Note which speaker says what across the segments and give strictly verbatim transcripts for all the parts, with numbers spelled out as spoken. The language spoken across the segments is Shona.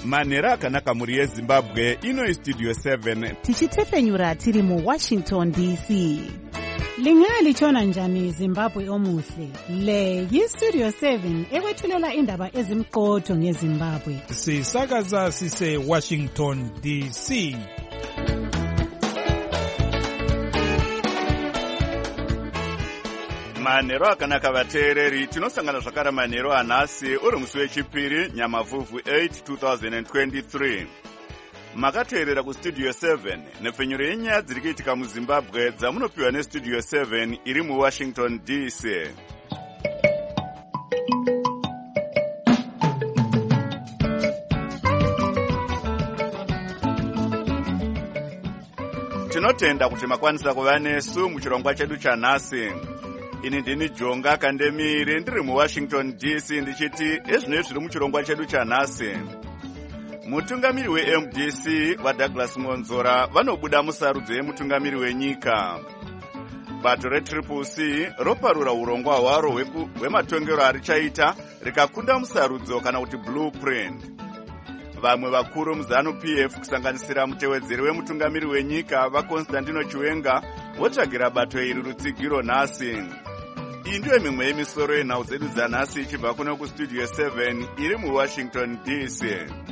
Speaker 1: manhero akanaka muri yezimbabwe. Ino studio seven
Speaker 2: tichitefenyura tiri mu Washington D C.
Speaker 3: Lingali chona njani Zimbabwe omuhle. Le yi Studio seven ekwethulela indaba ezimqotho ngeZimbabwe.
Speaker 4: Sisakaza sise Washington D C.
Speaker 1: manhero akanaka vateereri. Tinosangana zvakare manhero anhasi uri musi wechipiri Nyamavhuvhu eight two thousand twenty-three. Makateerera kustudio seven nepfenyuro yenyaya dziri kuitika muZimbabwe dzamunopiwa nestudio seven iri muWashington D C. Tinotenda kuti makwanisa kuva nesu muchirongwa chedu chanhasi. Ini ndini Jonga Kandemiri ndiri muWashington D C ndichiti ezvinoi zviri muchirongwa chedu chanhasi. Mutungamiri weM D C vaDouglas Monzora vanobuda musarudzo yemutungamiri wenyika. Bato reTriple C roparura urongwa hwaro hwematongero arichaita rikakunda musarudzo kana kuti blueprint. Vamwe vakuru muZanu P F kusanganisira mutevedzeri wemutungamiri wenyika vaConstantino Chiwenga votsvagira bato iri rutsigiro nhasi. Iyi ndiyo mimwe yemisoro yenhau dzedu dzanhasi ichibva kuno kustudio seven iri muWashington D C.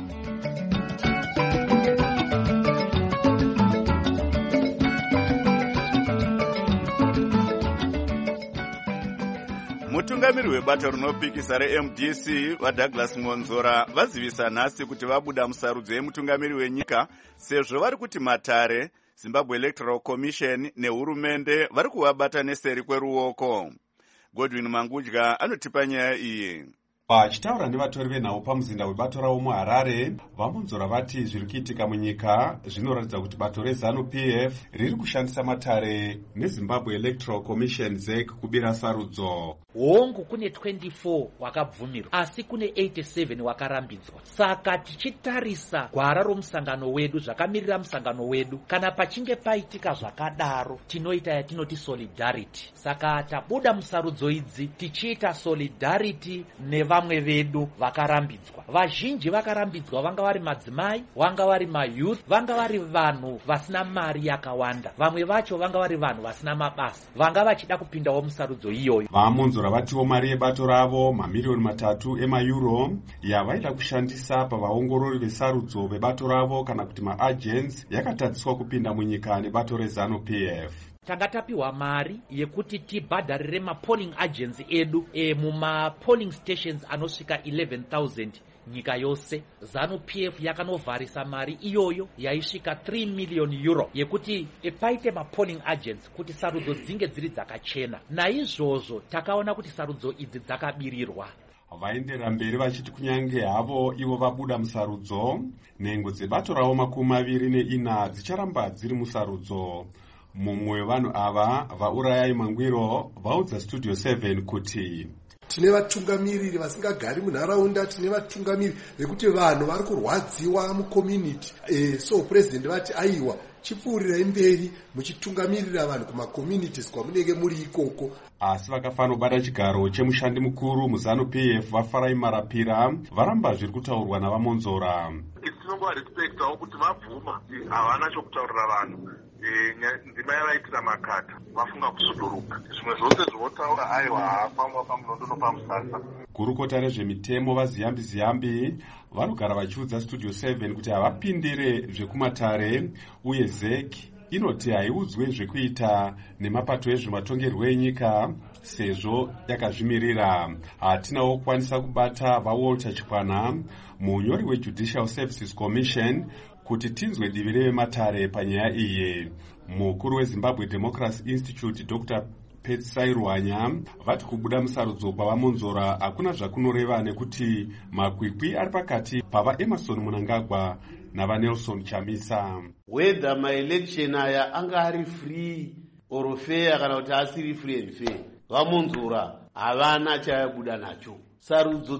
Speaker 1: Mutungamiri webato rinopikisa reM D C vaDouglas Monzora vazivisa nhasi kuti vabuda musarudzo yemutungamiri wenyika sezvo vari kuti matare, Zimbabwe Electoral Commission nehurumende vari kuvabata neseri kweruoko. Godwin Mangudya anotipa nyaya iyi.
Speaker 5: Vachitaura nevatori venhau pamuzinda webato ravo muHarare, vaMonzora vati zviri kuitika munyika zvinoratidza kuti bato reZanu P F riri kushandisa matare neZimbabwe Electoral Commission Z E C kubira sarudzo.
Speaker 6: Hongu kune twenty-four wakabvumirwa asi kune eighty-seven wakarambidzwa. Saka tichitarisa gwara romusangano wedu zvakamirira musangano wedu kana pachinge paitika zvakadaro tinoita yatinoti solidarity. Saka tabuda musarudzo idzi tichiita solidarity nevamwe vedu vakarambidzwa. Vazhinji vakarambidzwa vanga vari madzimai, vanga vari mayouth, vanga vari vanhu vasina mari yakawanda. Vamwe vacho vanga vari vanhu vasina mabasa. Vanga vachida kupindawo musarudzo iyoyo.
Speaker 5: VaMonzora vatiwo mari yebato ravo mamiliyoni matatu emaeuro yavaida kushandisa pavaongorori vesarudzo vebato ravo kana kuti maagents yakatadziswa kupinda munyika nebato reZanu P F.
Speaker 6: Tanga tapiwa mari yekuti tibhadharire mapolling agents edu e, muma polling stations anosvika eleven thousand nyika yose. ZANU P F yakanovharisa mari iyoyo yaisvika three million euro yekuti e, paite mapolling agents kuti sarudzo dzinge dziri dzakachena. Naizvozvo takaona kuti sarudzo idzi dzakabirirwa.
Speaker 5: Vaendera mberi vachiti kunyange havo ivo vabuda musarudzo, nhengo dzebato ravo makumi maviri neina dzicharamba dziri musarudzo. Mumwe wevanhu ava vaurayai Mangwiro vaudza Studio seven kuti
Speaker 7: tine vatungamiriri vasingagari munharaunda, tine vatungamiriri vekuti vanhu vari kurwadziwa mucommunity. E, so president vati aiwa chipfuurirai mberi muchitungamirira vanhu kumacommunities kwamunenge muri ikoko.
Speaker 5: Asi vakafanira kubata chigaro chemushandi mukuru muZanu P F vaFarai Marapira varamba zviri kutaurwa navaMonzora.
Speaker 8: Tinongoa respectawo kuti vabvuma havana chokutaurira vanhu. Ndima yavaitira makata vafunga kusuduruka. Zvimwe zvose zvotaura aiwa hapamwa pamunondo nopamusasa.
Speaker 5: Gurukota rezvemitemo vaZiyambi Ziyambi vanogara vachiudza Studio seven kuti havapindire zvekumatare uye Z E C inoti haiudzwe zvekuita nemapato ezvematongerwo enyika sezvo yakazvimirira. Hatinawo kukwanisa kubata vaWalter Chikwana, munyori weJudicial Services Commission, kuti tinzwe divi revematare panyaya iyi. Mukuru weZimbabwe Democracy Institute Doctor Petsai Ruhanya vati kubuda musarudzo kwavaMonzora hakuna zvakunoreva nekuti makwikwi ari pakati pavaEmerson Mnangagwa navaNelson Chamisa.
Speaker 9: Whether my election aya anga ari free or fair kana kuti asiri free and fair, vaMonzora havana chayabuda nacho. Sarudzo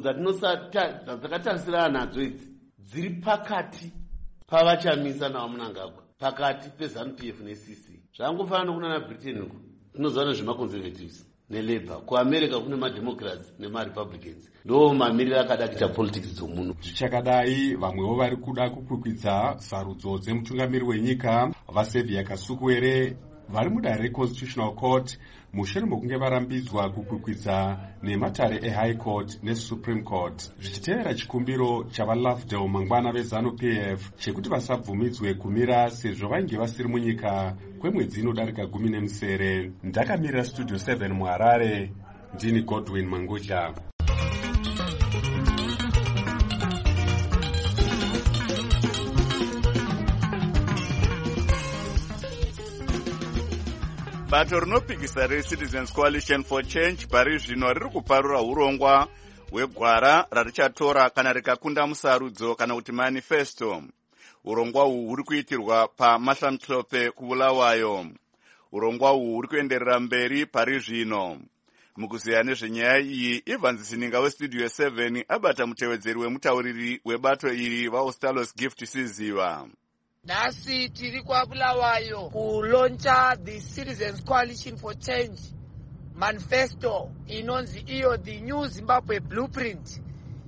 Speaker 9: dzakatarisira nadzo idzi dziri pakati pavaChamisa navaMnangagwa, pakati peZANU P F neC C. Zvangofanana kunana Britain uko tinoziva nezvemaconservatives. nelabour. Kuamerica kune mademocrats nemarepublicans. Ndo mamiriro akada kuita politics dzomuno.
Speaker 5: Zvichakadai vamwewo vari kuda kukwikwiza sarudzo dzemutungamiri wenyika vaSevia Kasukuwere vari mudare reConstitutional Court mushure mekunge varambidzwa kukwikwidza nematare eHigh Court neSupreme Court zvichitevera chikumbiro chavaLovedale mangwana veZANU-P F chekuti vasabvumidzwe kumira sezvo vainge vasiri munyika kwemwedzi inodarika gumi nemusere. Ndakamirira Studio seven muHarare, ndini Godwin Mangudya.
Speaker 1: Bato rinopikisa reCitizens Coalition for Change pari zvino riri kuparura urongwa hwegwara rarichatora kana rikakunda musarudzo kana kuti manifesto. Urongwa uhu huri kuitirwa paMahlamhlope kuBulawayo. Urongwa uhu huri kuenderera mberi pari zvino. Mukuziya nezvenyaya iyi, Evans Sininga weStudio seven abata mutevedzeri wemutauriri webato iri vaOstalos Gift Siziva.
Speaker 10: Nasi tiri kwa Bulawayo kuloncha the Citizens Coalition for Change manifesto inonzi iyo the New Zimbabwe Blueprint.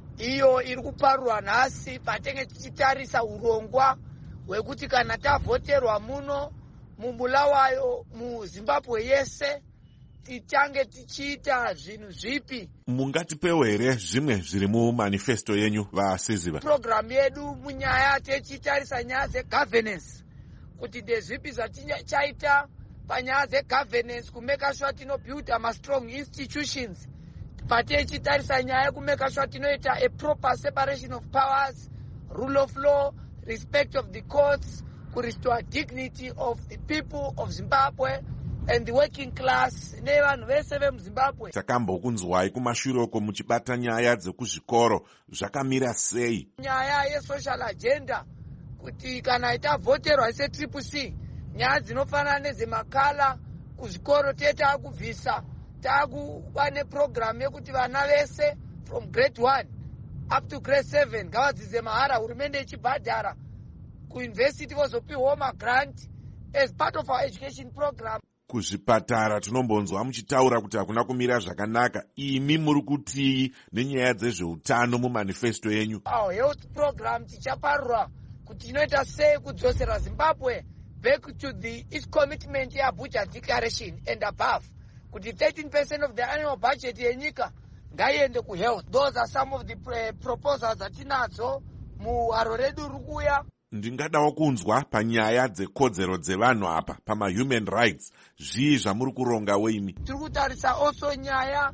Speaker 10: Iyo iri kuparurwa nasi patenge tichitarisa urongwa hwekuti kana tavhoterwa muno muBulawayo muZimbabwe yese titange tichiita zvinhu zvipi.
Speaker 11: Mungatipewo here zvimwe zviri mumanifesto yenyu vaSiziva?
Speaker 10: Program yedu munyaya techitarisa nyaya dzegovernance kuti ndezvipi zvatichaita panyaya dzegovernance kumeka sure tinobuilda ma-strong institutions patechitarisa nyaya yekumeka sure tinoita a proper separation of powers, rule of law, respect of the courts, kurestore dignity of the people of Zimbabwe and the working class nevanhu vese vemuZimbabwe.
Speaker 11: Takambokunzwai kumashuroko muchibata nyaya dzekuzvikoro zvakamira sei?
Speaker 10: Nyaya yesocial agenda kuti kana itavhoterwa setriple C nyaya dzinofanana nezvemakala kuzvikoro tetakubvisa takuva neprogram yekuti vana vese from grade one up to grade seven ngavadzidze mahara, hurumende ichibhadhara, kuuniversity vozopiwawo magrant as part of our education program.
Speaker 11: Kuzvipatara tinombonzwa muchitaura kuti hakuna kumira zvakanaka. Imi muri kutii nenyaya dzezveutano mumanifesto yenyu?
Speaker 10: Our health program tichaparura kuti inoita sei kudzosera Zimbabwe back to the its commitment yeAbuja Declaration and above, kuti thirteen percent of the annual budget yenyika ngaiende kuhealth. Those are some of the uh, proposals dzatinadzo muharo redu rikuya.
Speaker 11: Ndingadawo kunzwa panyaya dzekodzero dzevanhu apa pama-human rights zvii zvamuri kuronga weimi?
Speaker 10: Tiri kutarisa also nyaya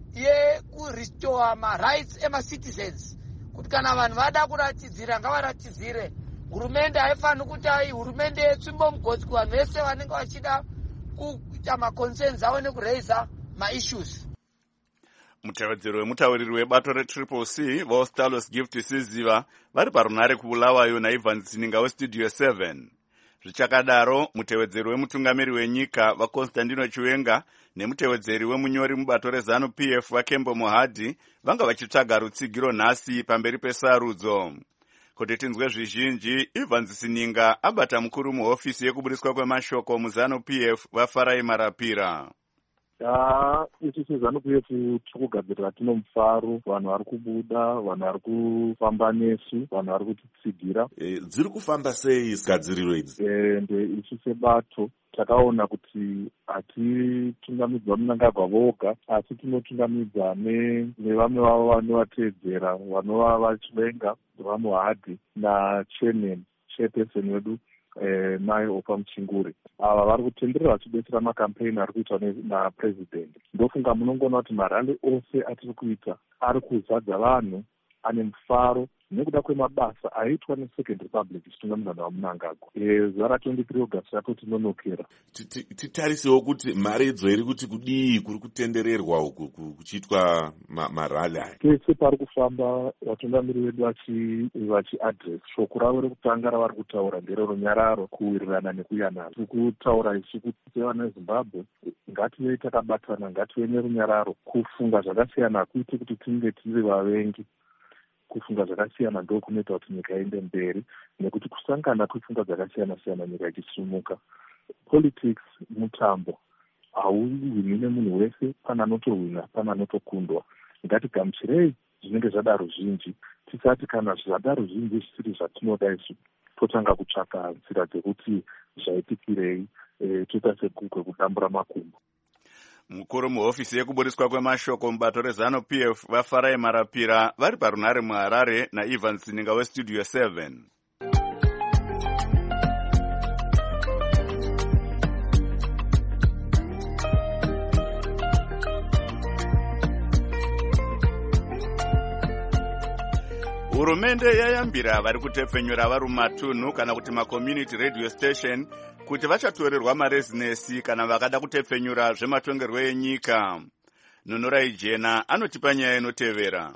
Speaker 10: yekurestore ma-rights ema-citizens kuti kana vanhu vada kuratidzira ngavaratidzire. Hurumende haifaniri kuti ai hurumende yetsvimbo mugodzi kuvanhu vese vanenge vachida kuita ma-concerns avo nekureisa ma-issues.
Speaker 1: Mutevedzeri wemutauriri webato reTriple C vaOstalos Gift Siziva vari parunare kuBulawayo naEvans Sininga weStudio seven. Zvichakadaro, mutevedzeri wemutungamiri wenyika vaConstantino Chiwenga nemutevedzeri wemunyori mubato reZANU-P F vaKembo Mohadhi vanga vachitsvaga rutsigiro nhasi pamberi pesarudzo. Kuti tinzwe zvizhinji, Evans Sininga abata mukuru muhofisi yekubudiswa kwemashoko muZANU-P F vaFarai Marapira.
Speaker 12: Ya, isu seZANU-P F tiri kugadzirira tino mufaro, vanhu vari kubuda, vanhu vari kufamba nesu, vanhu vari kutitsigira.
Speaker 11: E, dziri kufamba sei gadziriro idzi?
Speaker 12: E, nde isu sebato takaona kuti hatitungamidzwa Mnangagwa voga, asi tinotungamidza nevamwe vavo vanovateedzera vanova vaChiwenga, vaMohadhi naChairman, chairperson wedu Eh, Mai Opa Muchinguri. Ava vari kutenderera vachidetsera makampeni ari kuitwa napresident. Ndofunga munongoona kuti marali ose atiri kuita ari kuzadza vanhu ane mufaro nekuda kwemabasa aitwa neSecond Republic ichitungamirwa naMnangagwa. Zuva ra23 August rato tinonokera.
Speaker 11: Titarisewo kuti mari idzo iri kuti kudii kuri kutendererwa uku kuchiitwa marali aya.
Speaker 12: Pese pari kufamba vatungamiri vedu vachiadress shoko ravo rekutanga ravari kutaura ndererunyararo, kuwirirana nekuyanana. Tiri kutaura isu kuti sevana veZimbabwe ngative takabatana, ngative nerunyararo, kufunga zvakasiyana hakuiti kuti tinge tiri vavengi. Kufunga zvakasiyana ndo kunoita kuti nyika iende mberi, nekuti kusangana kwefunga dzakasiyana siyana nyika ichisumuka. Politics mutambo, hauwini nemunhu wese, pane anotowina pane anotokundwa. Ngatigamuchirei zvinenge zvadaro zvinji, tisati kana zvadaro zvinji zvisiri zvatinoda isu, totanga kutsvaka nzira dzekuti zvaitikirei, e, toita sekudambura makumbo.
Speaker 1: Mukuru muhofisi yekuburiswa kwemashoko mubato rezano P F vafarai Marapira vari parunhare muHarare naIvan Sininga weStudio seven. Hurumende yayambira vari kutepfenyura vari mumatunhu kana kuti macommunity radio station kuti vachatorerwa marezinesi kana vakada kutepfenyura zvematongerwo enyika. Nunurai Jena anotipa nyaya inotevera.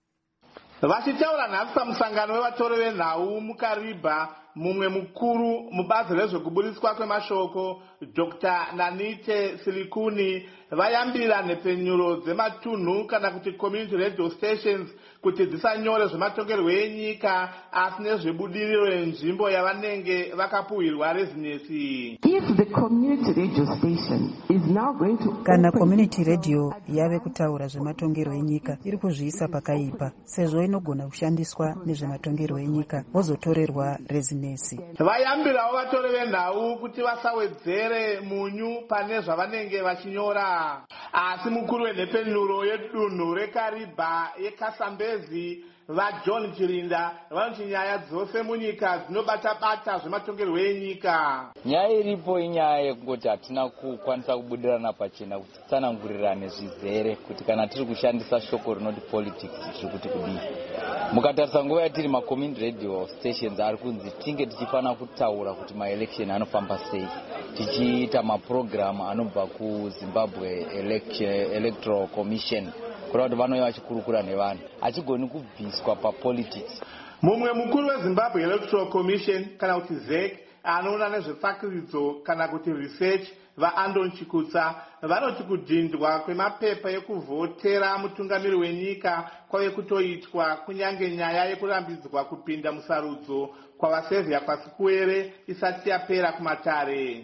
Speaker 13: Vachitaura nhasi pamusangano wevatori venhau muKariba, mumwe mukuru mubazi rezvekuburiswa kwemashoko Doctor Nanite Silikuni vayambira nhepfenyuro dzematunhu kana kuti community radio stations kuti dzisanyore zvematongerwo enyika asi nezvebudiriro renzvimbo yavanenge vakapuhwirwa rezinesi.
Speaker 14: If the community radio station is now going to
Speaker 15: kana community radio yave kutaura zvematongerwo enyika iri kuzviisa pakaipa sezvo inogona kushandiswa nezvematongerwo enyika vozotorerwa rezinesi.
Speaker 13: Vayambirawo vatori venhau kuti vasawedzere munyu pane zvavanenge vachinyora. Asi mukuru wenhepfenyuro yedunhu reKariba yeKasambezi vaJohn Chirinda vanoti nyaya dzose munyika dzinobata-bata zvematongerwo enyika.
Speaker 16: Nyaya iripo inyaya yekungoti hatina kukwanisa kubudirana pachena kuti tsanangurirane zvizere kuti kana tiri kushandisa shoko rinoti politics zviri kuti kudii. Mukatarisa nguva yatiri macommunity radio stations ari kunzi tinge tichifana kutaura kuti maelection anofamba sei, tichiita maprogram anobva kuZimbabwe Electoral Commission kureva kuti vanouya vachikurukura nevanhu achigoni kubviswa papolitics.
Speaker 13: Mumwe mukuru weZimbabwe Electoral Commission kana kuti Z E C anoona nezvetsakiridzo kana kuti research vaAndon Chikutsa vanoti kudhindwa kwemapepa ekuvhotera mutungamiri wenyika kwave kutoitwa kunyange nyaya yekurambidzwa kupinda musarudzo kwavasevhia kwasikuwere isati yapera kumatare.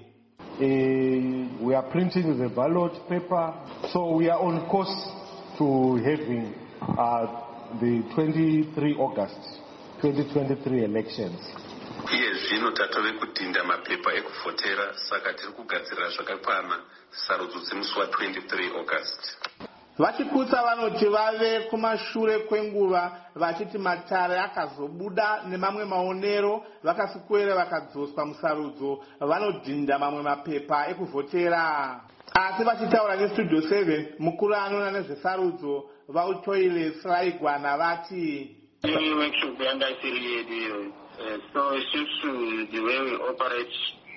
Speaker 17: Uh, we are printing the ballot paper, so we are on course to having uh, the twenty-third August twenty twenty-three elections.
Speaker 18: Iye zvino tatove kudhinda mapepa ekuvhotera saka tiri kugadzirira zvakakwana sarudzo dzemusi wa-twenty-third August.
Speaker 13: Vachikutsa vanoti vave kumashure kwenguva vachiti matare akazobuda nemamwe maonero vakasikuwere vakadzoswa musarudzo vanodhinda mamwe mapepa ekuvhotera. Asi vachitaura neStudio seven mukuru anoona nezvesarudzo vauToiles Raigwana vati
Speaker 19: workshop yanga isiri yedu so it seems to the way we operate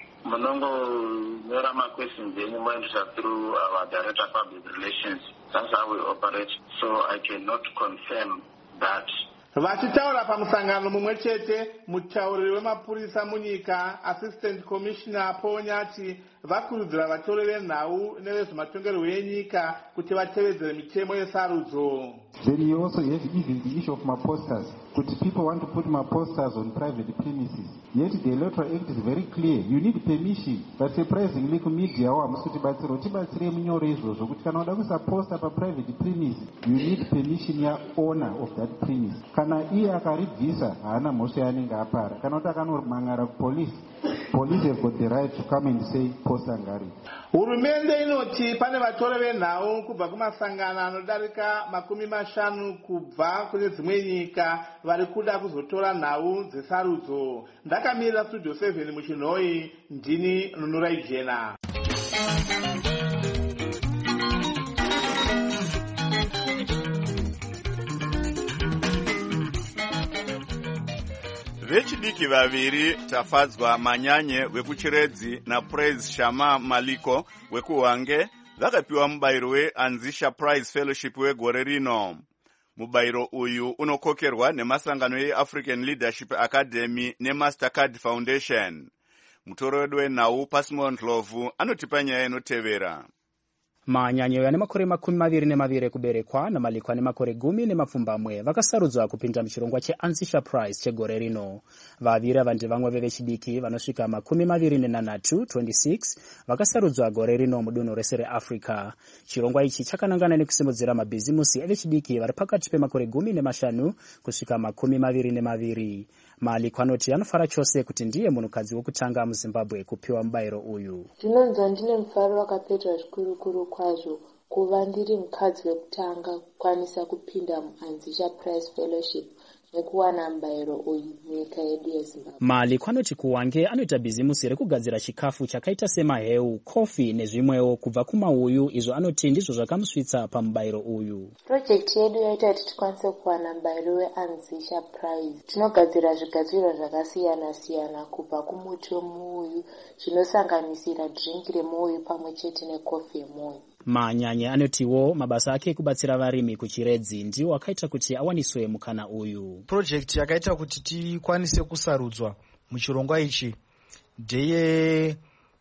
Speaker 19: Monongo Norama questions anymore through our Director of Public Relations. That's how we operate. So I cannot confirm that.
Speaker 13: Vachitaura pamusangano mumwe chete mutauriri wemapurisa munyika Assistant Commissioner Ponyati vakurudzira vatori venhau nevezvematongerwo enyika kuti vatevedzere mitemo yesarudzo.
Speaker 20: Then you also have even the issue of my posters. Kuti people want to put my posters on private premises. Yet the Electoral Act is very clear. You need permission. But surprisingly, media hamusi tibatsiro tibatsire munyore izvozvo kuti kana uda kuisa poster pa private premise, you need permission ya owner of that premise. Kana iye akaribvisa haana mhosva yanenge apara. Kana kuti akanomangara kupolice, police have got the right to come and say poster ngari.
Speaker 13: Hurumende inoti pane vatori venhau kubva kumasangano anodarika makumi mashanu kubva kune dzimwe nyika vari kuda kuzotora nhau dzesarudzo. Ndakamirira Studio seven muchinhoi, ndini Nunurai Jena.
Speaker 1: Vechidiki vaviri tafadzwa manyanye wekuchiredzi naPraise Shama Maliko wekuhwange vakapiwa mubayiro weAnzisha Prize Fellowship wegore rino. Mubayiro uyu unokokerwa nemasangano yeAfrican Leadership Academy neMastercard Foundation. Mutoro wedu wenhau Pasimon Ndlovu anotipa nyaya inotevera.
Speaker 21: manyanyeyo ane makore makumi maviri nemaviri ekuberekwa namalikwa ane makore gumi nemapfumbamwe vakasarudzwa kupinda muchirongwa cheAnsisha Prize chegore rino. Vaviri ava ndivamwe vevechidiki vanosvika makumi maviri nenhanhatu twenty-six vakasarudzwa gore rino mudunhu rese reAfrica. Chirongwa ichi chakanangana nekusimudzira mabhizimusi evechidiki vari pakati pemakore gumi nemashanu kusvika makumi maviri nemaviri. Malikwa anoti anofara chose kuti ndiye munhukadzi wokutanga muZimbabwe kupiwa mubayiro uyu.
Speaker 22: Ndinonzwa ndine mufaro wakapetwa zvikuru kwazvo kuva ndiri mukadzi wekutanga kukwanisa kupinda muAnsisha Prize Fellowship nekuwana mubayiro uyu munyika yedu yeZimbabwe.
Speaker 21: Malikwa anoti kuwange anoita bhizimusi rekugadzira chikafu chakaita semaheu, kofi nezvimwewo kubva kumauyu, izvo anoti ndizvo zvakamusvitsa pamubayiro uyu.
Speaker 22: Project yedu yaita kuti tikwanise kuwana mubayiro weAnsisha Prize. Tinogadzira zvigadzirwa zvakasiyana siyana kubva kumuti wemuuyu zvinosanganisira drink remuuyu pamwe chete nekofi yemuuyu.
Speaker 21: Manyanye anotiwo mabasa ake ekubatsira varimi kuchiredzi ndiwo akaita kuti awaniswe mukana uyu.
Speaker 23: Project yakaita kuti tikwanise kusarudzwa muchirongwa ichi ndeye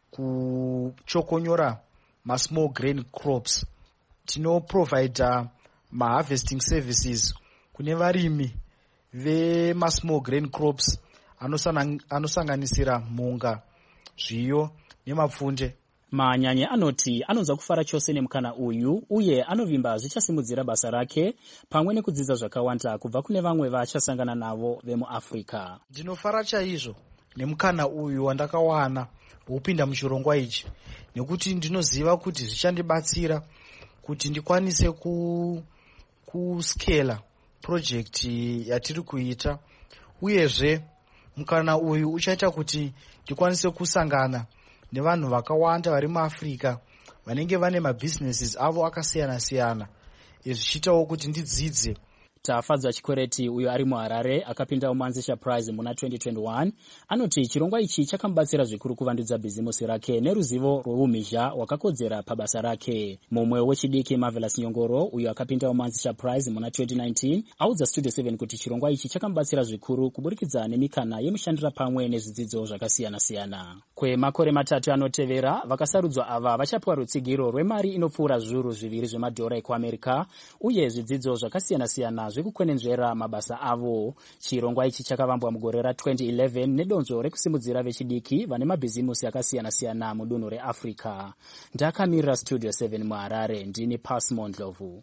Speaker 23: kuchokonyora ma-small grain crops. Tinoprovide ma-harvesting services kune varimi vema-small grain crops anosanganisira mhunga, zviyo nemapfunde.
Speaker 21: Manyanye anoti anonza kufara chose nemukana uyu uye anovimba zvichasimudzira basa rake pamwe nekudzidza zvakawanda kubva kune vamwe vachasangana navo vemuAfrica.
Speaker 23: Ndinofara chaizvo nemukana uyu wandakawana wokupinda muchirongwa ichi nekuti ndinoziva kuti zvichandibatsira kuti ndikwanise ku kuskela project yatiri kuita, uyezve mukana uyu uchaita kuti ndikwanise kusangana nevanhu vakawanda vari muAfrica vanenge vane mabusinesses avo akasiyana siyana, zvichitawo kuti ndidzidze.
Speaker 21: Tafadza Chikwereti uyo ari muHarare akapinda muAnsisha Prize muna twenty twenty-one anoti chirongwa ichi chakamubatsira zvikuru kuvandudza bhizimusi rake neruzivo rweumhizha wakakodzera pabasa rake. Mumwe wechidiki Marvelous Nyongoro uyo akapinda muAnsisha Prize muna twenty nineteen audza Studio seven kuti chirongwa ichi chakamubatsira zvikuru kuburikidza nemikana yemushandira pamwe nezvidzidzo zvakasiyana siyana. Kwemakore matatu anotevera vakasarudzwa ava vachapiwa rutsigiro rwemari inopfuura zviuru zviviri zvemadhora ekuAmerica uye zvidzidzo zvakasiyana siyana zvekukwenenzvera mabasa avo. Chirongwa ichi chakavambwa mugore ra twenty eleven nedonzvo rekusimudzira vechidiki vane mabhizimusi akasiyana siyana mudunhu reAfrica. Ndakamirira Studio seven muHarare, ndini Pasmo Ndlovu.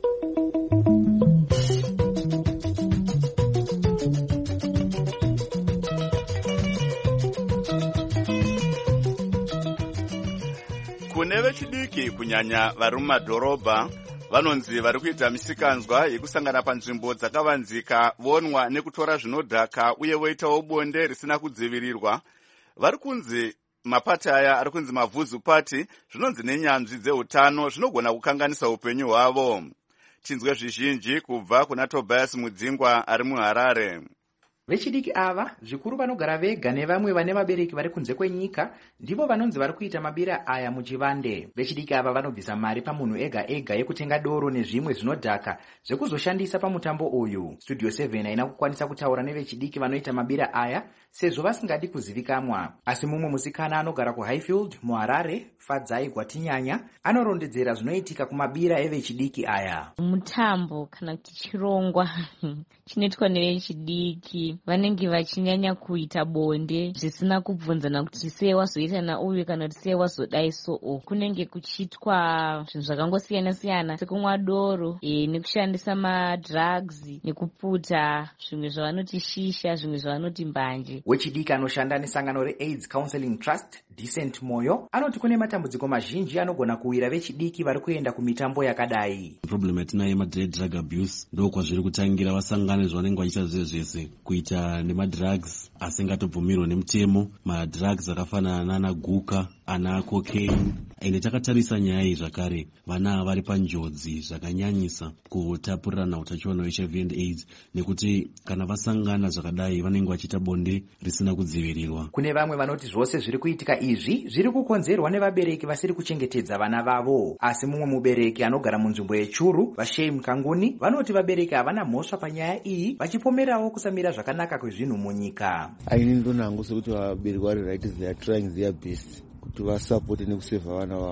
Speaker 1: Kune vechidiki kunyanya vari mumadhorobha vanonzi vari kuita misikanzwa yekusangana panzvimbo dzakavanzika vonwa nekutora zvinodhaka uye voitawo bonde risina kudzivirirwa. Vari kunzi mapati aya ari kunzi mavhuzu pati, zvinonzi nenyanzvi dzeutano zvinogona kukanganisa upenyu hwavo. Tinzwe zvizhinji kubva kuna Tobias Mudzingwa ari muHarare.
Speaker 24: Vechidiki ava zvikuru vanogara vega nevamwe vane vabereki vari kunze kwenyika ndivo vanonzi vari kuita mabira aya muchivande. Vechidiki ava vanobvisa mari pamunhu ega ega yekutenga doro nezvimwe zvinodhaka zvekuzoshandisa pamutambo uyu. Studio seven haina kukwanisa kutaura nevechidiki vanoita mabira aya sezvo vasingadi kuzivikanwa. Asi mumwe musikana anogara kuHighfield muHarare, Fadzai Gwatinyanya, anorondedzera zvinoitika kumabira evechidiki aya.
Speaker 25: Mutambo kana kuti chirongwa chinoitwa nevechidiki vanenge vachinyanya kuita bonde zvisina kubvunzana kuti sei wazoita nauyu kana kuti sei wazodai so. Kunenge kuchitwa zvinhu zvakangosiyana siyana sekumwa doro e, nekushandisa madrugs nekuputa zvimwe zvavanoti shisha zvimwe zvavanoti mbanje.
Speaker 24: Wechidiki anoshanda nesangano reAIDS Counseling Trust Decent Moyo anoti kune matambudziko mazhinji anogona kuwira vechidiki vari kuenda kumitambo yakadai.
Speaker 26: Problem yatinayo yemadrug abuse ndokwazviri kutangira vasangane zvavanenge vachiita zvezvese kuita nemadrugs asingatobvumirwa nemutemo, madrugs akafanana nana guka, ana cocaine. Ende takatarisa nyaya iyi zvakare vana vari panjodzi zvakanyanyisa kutapurirana utachiona H I V and AIDS nekuti kana vasangana zvakadai vanenge vachiita bonde risina kudzivirirwa.
Speaker 24: Kune vamwe vanoti zvose zviri kuitika izvi zviri kukonzerwa nevabereki vasiri kuchengetedza vana vavo. Asi mumwe mubereki anogara munzvimbo yechuru, Vashame Kanguni, vanoti vabereki havana mhosva panyaya iyi vachipomerawo kusamira zvakanaka kwezvinhu munyika.
Speaker 27: Aini ndonangu sekuti vabereki vari right, they are trying their best kuti vasapoti nekusevha vana vavo.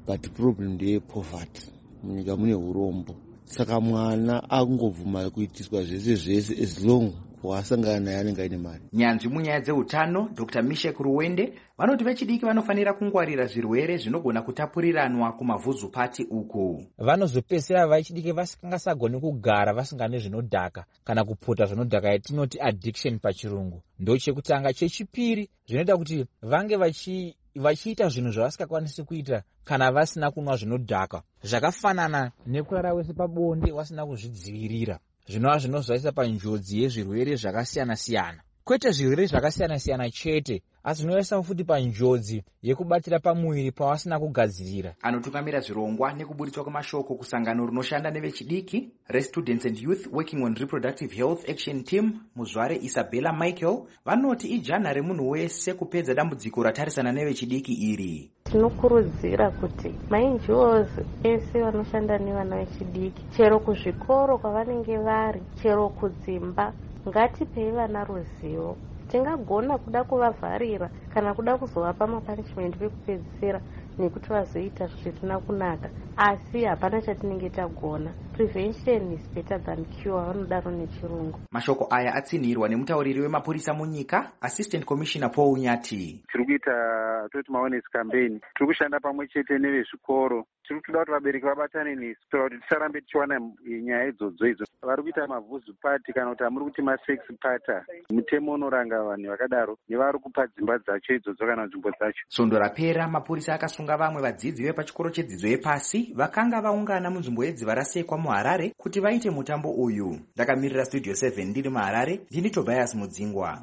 Speaker 2: but problem ndeyepoverty. Munyika mune urombo, saka mwana akungobvuma kuitiswa zvese zvese as long wasangana naye anenge aine mari.
Speaker 24: Nyanzvi munyaya dzeutano Dr Mishek Ruwende vanoti vechidiki vanofanira kungwarira zvirwere zvinogona kutapuriranwa kumavhuzupati uku.
Speaker 3: Vanozopedzisira vechidiki vasingasagoni kugara vasingane zvinodhaka kana kupota zvinodhaka yatinoti addiction pachirungu. Ndo chekutanga. Chechipiri zvinoita kuti vange vachi vachiita zvinhu zvavasingakwanisi kuita kana vasina kunwa zvinodhaka, zvakafanana nekurara wese pabonde wasina kuzvidzivirira, zvinova zvinozoisa panjodzi yezvirwere zvakasiyana siyana. Kwete zvirwere zvakasiyana siyana chete, asi zvinoisa futi panjodzi yekubatira pamuviri pawasina kugadzirira.
Speaker 24: Anotungamira zvirongwa nekuburitswa kwemashoko kusangano rinoshanda nevechidiki reStudents and Youth Working on Reproductive Health Action Team, Muzvare Isabella Michael, vanoti ijana remunhu wese kupedza dambudziko ratarisana nevechidiki iri.
Speaker 4: Tinokurudzira kuti maNGOs ese vanoshanda nevana vechidiki, chero kuzvikoro kwavanenge vari, chero kudzimba, ngatipei vana ruzivo. Tingagona kuda kuvavharira kana kuda kuzovapa mapunishment pekupedzisira nekuti vazoita zvisina kunaka, asi hapana chatinenge tagona. Prevention is better than cure, vanodaro nechirungu.
Speaker 24: Mashoko aya atsinhirwa nemutauriri wemapurisa munyika, Assistant Commissioner Paul Nyati.
Speaker 6: Tiri kuita toti awareness campaign, tiri kushanda pamwe chete nevezvikoro, tiri kutoda kuti vabereki vabatane nesu kuitira kuti tisarambe tichiwana nyaya idzodzo idzo. Vari kuita mavhuzupati kana kuti amuri kuti masex pata, mutemo unoranga vanhu vakadaro nevari kupa dzimba dzacho idzodzo kana nzvimbo dzacho.
Speaker 24: Svondo rapera mapurisa akasunga vamwe vadzidzi vepachikoro chedzidzo yepasi vakanga vaungana munzvimbo yedziva rasekwa muHarare kuti vaite mutambo uyu. Ndakamirira Studio seven ndiri muHarare, ndini Tobias Mudzingwa.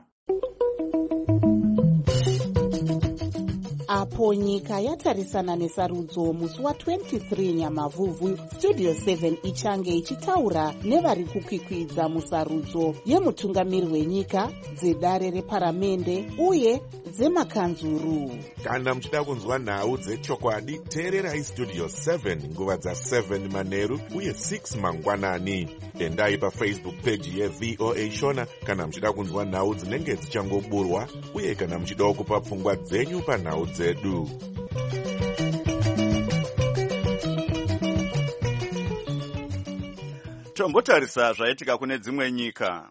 Speaker 7: Apo nyika yatarisana nesarudzo musi wa-twenty-three Nyamavhuvhu, Studio seven ichange ichitaura nevari kukwikwidza musarudzo yemutungamiri wenyika, dzedare reparamende uye dzemakanzuru.
Speaker 11: Kana muchida kunzwa nhau dzechokwadi, teererai Studio seven nguva dza-seven manheru uye six mangwanani. Endai paFacebook page yeV O A Shona kana muchida kunzwa nhau dzinenge dzichangoburwa uye kana muchida kupa pfungwa dzenyu panhau dzedu.
Speaker 1: Tombotarisa zvaitika kune dzimwe nyika.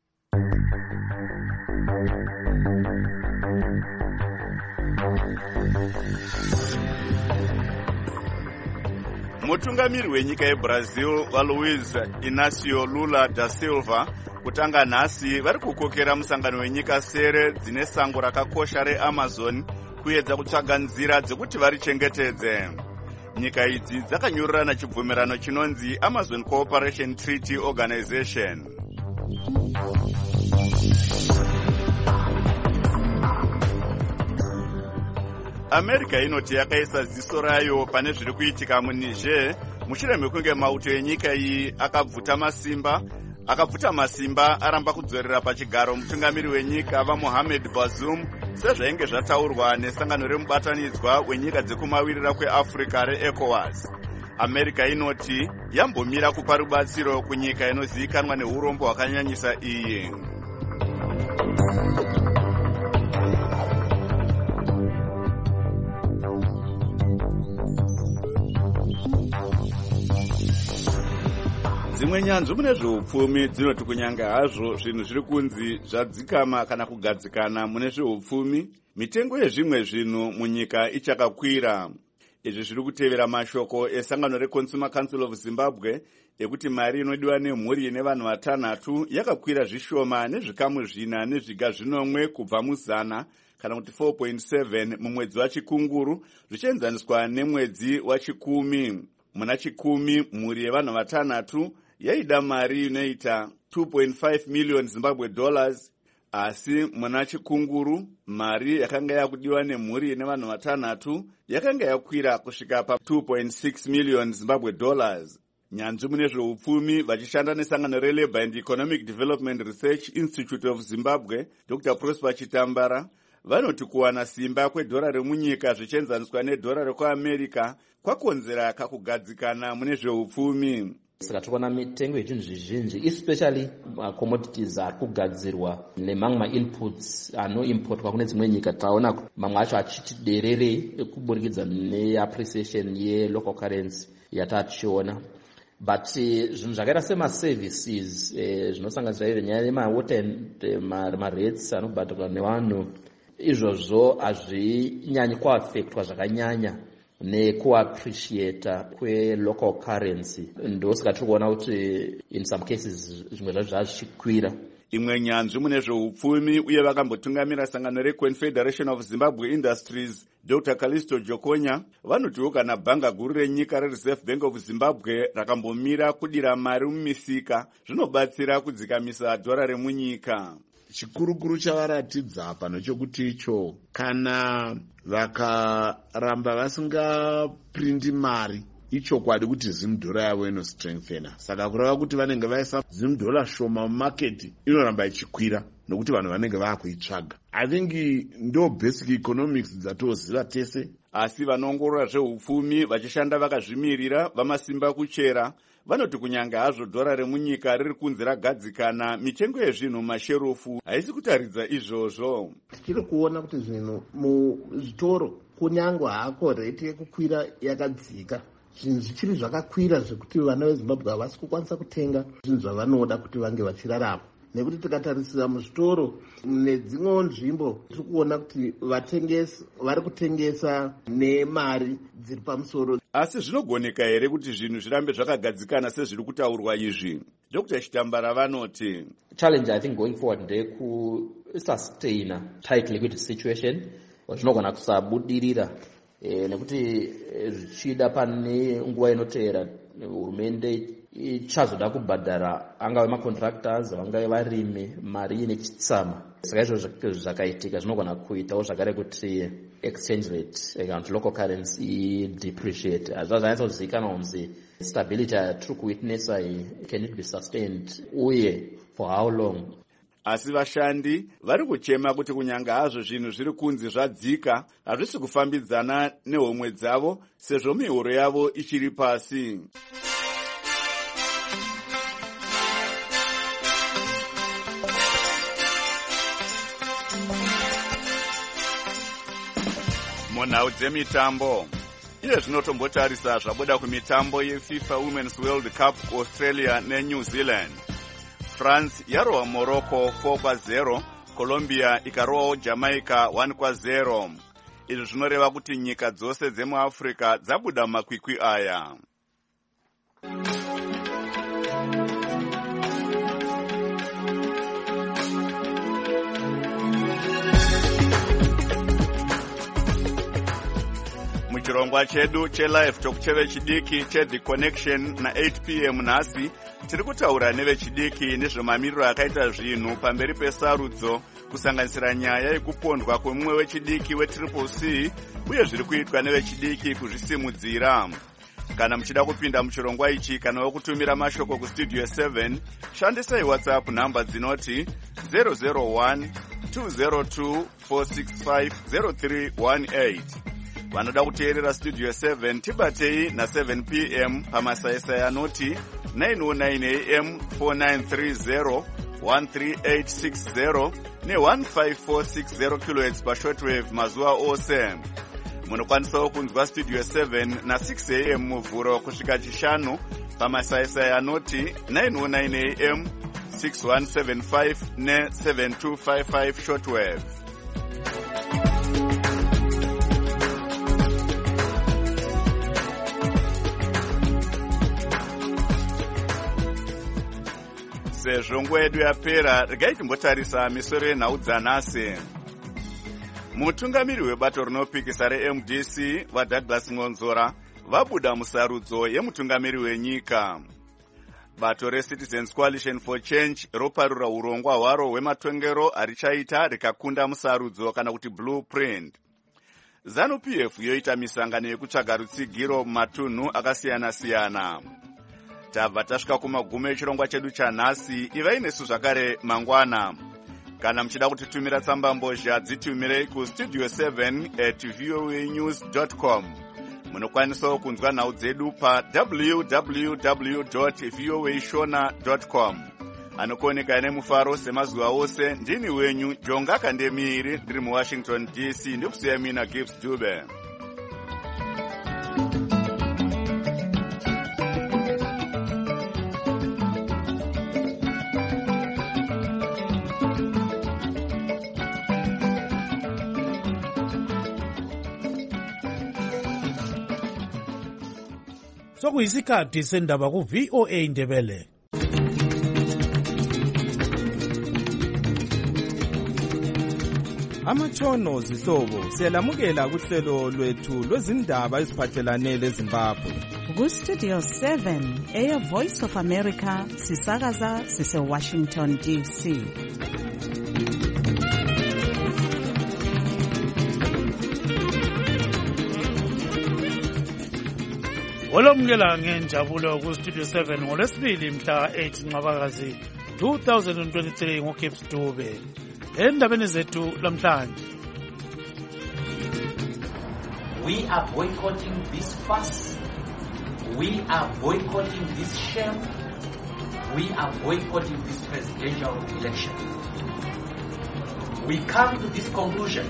Speaker 1: Mutungamiri wenyika yeBrazil vaLuiz Inacio Lula da Silva kutanga nhasi vari kukokera musangano wenyika sere dzine sango rakakosha reAmazon kuedza kutsvaga nzira dzekuti varichengetedze. Nyika idzi dzakanyorerana chibvumirano chinonzi Amazon Cooperation Treaty Organization. America inoti yakaisa ziso rayo pane zviri kuitika muNiger mushure mekunge mauto enyika iyi akabvuta masimba akabvuta masimba aramba kudzorera pachigaro mutungamiri wenyika vaMohamed Bazoum sezvainge zvataurwa nesangano remubatanidzwa wenyika dzekumawirira kweAfrica reECOWAS. America inoti yambomira kupa rubatsiro kunyika inozivikanwa neurombo hwakanyanyisa iyi. Dzimwe nyanzvi mune zveupfumi dzinoti kunyanga hazvo zvinhu zviri kunzi zvadzikama kana kugadzikana mune zveupfumi, mitengo yezvimwe zvinhu munyika ichakakwira. Izvi zviri kutevera mashoko esangano reConsumer Council of Zimbabwe ekuti mari inodiwa nemhuri ine vanhu vatanhatu yakakwira zvishoma nezvikamu zvina nezviga zvinomwe kubva muzana kana kuti four point seven mumwedzi wachikunguru zvichienzaniswa nemwedzi wachikumi. Muna chikumi mhuri yevanhu vatanhatu yaida mari inoita two point five million Zimbabwe dollars, asi muna chikunguru mari yakanga yakudiwa nemhuri ine vanhu vatanhatu yakanga yakwira kusvika pa two point six million Zimbabwe dollars. Nyanzvi mune zveupfumi vachishanda nesangano reLabour and Economic Development Research Institute of Zimbabwe, Doctor Prosper Chitambara, vanoti kuwana simba kwedhora remunyika zvichienzaniswa nedhora rekuAmerica kwakonzera kakugadzikana mune zveupfumi.
Speaker 5: saka tikuona mitengo yezvinhu zvizhinji especially macommodities ari kugadzirwa nemamwe mainputs anoimportwa kune dzimwe nyika. taona mamwe acho achiti derere kuburikidza neappreciation yelocal currency yatatichiona. But zvinhu zvakaita semaservices zvinosanganisira ive nyaya yemawater marates anobhadharwa nevanhu, izvozvo hazvinyanyi kuaffectwa zvakanyanya nekuappreciata kwelocal currency. Ndosaka tiri kuona kuti in some cases zvimwe zvacho zvazvichikwira.
Speaker 1: Imwe nyanzvi mune zveupfumi uye vakambotungamira sangano reConfederation of Zimbabwe Industries Doctor Callisto Jokonya vanotiwo kana bhanga guru renyika reReserve Bank of Zimbabwe rakambomira kudira mari mumisika zvinobatsira kudzikamisa dhora remunyika.
Speaker 2: Chikurukuru chavaratidza pano chokuti icho kana vakaramba vasingaprinti mari ichokwadi kuti zimdhora yavo inostrengthena. Saka kureva kuti vanenge vaisa zimdhora shoma mumaketi inoramba ichikwira nokuti vanhu vanenge vaakuitsvaga. I think ndo basic economics dzatoziva tese.
Speaker 1: Asi vanoongorora zveupfumi vachishanda vakazvimirira vamasimba kuchera vanoti kunyanga hazvo dhora remunyika riri kunzi ragadzikana, mitengo yezvinhu masherufu haisi kutaridza izvozvo.
Speaker 2: Tichiri kuona kuti zvinhu muzvitoro kunyangwa hako rate yekukwira yakadzika, zvinhu zvichiri zvakakwira zvekuti vana veZimbabwe havasi kukwanisa kutenga zvinhu zvavanoda kuti vange vachirarama. Nekuti tikatarisira muzvitoro nedzimwewo nzvimbo tiri kuona kuti vatengesi vari kutengesa nemari dziri pamusoro.
Speaker 1: Asi zvinogoneka here kuti zvinhu zvirambe zvakagadzikana sezviri kutaurwa izvi? Doctor Chitambara vanoti
Speaker 5: challenge I think going forward ndekusustaina tight liquidity situation zvinogona kusabudirira e, nekuti zvichida pane nguva inoteera hurumende ichazoda kubhadhara angave macontractors vangave varimi mari nechitsama. Saka izvo zvakaitika zvinogona kuitawo zvakare kuti exchange rate kana kuti local currency depreciate. Zvazvanyaisa kuzivikanwa kunzi stability yatiri kuwitnessa iyi can it be sustained uye for how long.
Speaker 1: Asi vashandi vari kuchema kuti kunyanga hazvo zvinhu zviri kunzi zvadzika hazvisi kufambidzana nehomwe dzavo sezvo mihoro yavo ichiri pasi. Munhau dzemitambo iye zvinotombotarisa zvabuda kumitambo yeFIFA Women's World Cup Australia neNew Zealand. France yarowa Morocco four kwa zero, Colombia ikarowawo Jamaica one kwa zero. Izvi zvinoreva kuti nyika dzose dzemuAfrica dzabuda makwikwi aya. Muchirongwa chedu chelive tokucheve chidiki cheThe Connection na eight p m nhasi tiri kutaura nevechidiki nezvemamiriro akaita zvinhu pamberi pesarudzo kusanganisira nyaya yekupondwa kwemumwe wechidiki wetriple C uye zviri kuitwa nevechidiki kuzvisimudzira. Kana muchida kupinda muchirongwa ichi kana wokutumira mashoko kustudio seven shandisai WhatsApp namba dzinoti zero zero one two zero two four six five zero three one eight. Vanoda kuteerera studio seven tibatei na seven p m pamasaisai anoti nine oh nine a m four nine three zero one three eight six zero ne one five four six zero kilohertz pashortwave mazuva ose. Munokwanisawo kunzwa studio seven na six a m muvhuro kusvika chishanu pamasaisai anoti nine oh nine a m six one seven five ne seven two five five shortwave. Sezvo nguva yedu yapera, regai timbotarisa misoro yenhau dzanhasi. Mutungamiri webato rinopikisa reM D C vaDouglas Ngonzora vabuda musarudzo yemutungamiri wenyika. Bato reCitizens Coalition for Change roparura urongwa hwaro hwematongero harichaita rikakunda musarudzo kana kuti blueprint. ZANU-P F yoita misangano yekutsvaga rutsigiro mumatunhu akasiyana-siyana. Tabva tasvika kumagumo echirongwa chedu chanhasi. Ivai nesu zvakare mangwana. Kana muchida kutitumira tsamba mbozha dzitumirei kustudio seven at voanews dot com. Munokwanisa kunzwa nhau dzedu pa w w w dot v o a shona dot com. Anokoneka nemufaro semazuva ose. Ndini wenyu Jonga Kandemiri ndiri muWashington D C. Ndikusiya mina Gibbs Dube.
Speaker 8: Sokuyisikhathi sendaba ku V O A Ndebele.
Speaker 9: Amatshono zihlobo siyalamukela kuhlelo lwethu lwezindaba eziphathelane leZimbabwe.
Speaker 7: Ku Studio seven Air Voice of America sisakaza sise Washington D C.
Speaker 8: Olomukela ngenjabulo ku Studio seven ngolwesibili mhla eight Ncwabakazi two thousand twenty-three ngoKips Dube. Endabeni zethu lamhlanje.
Speaker 10: We are boycotting this fuss. We are boycotting this shame. We are boycotting this presidential election. We come to this conclusion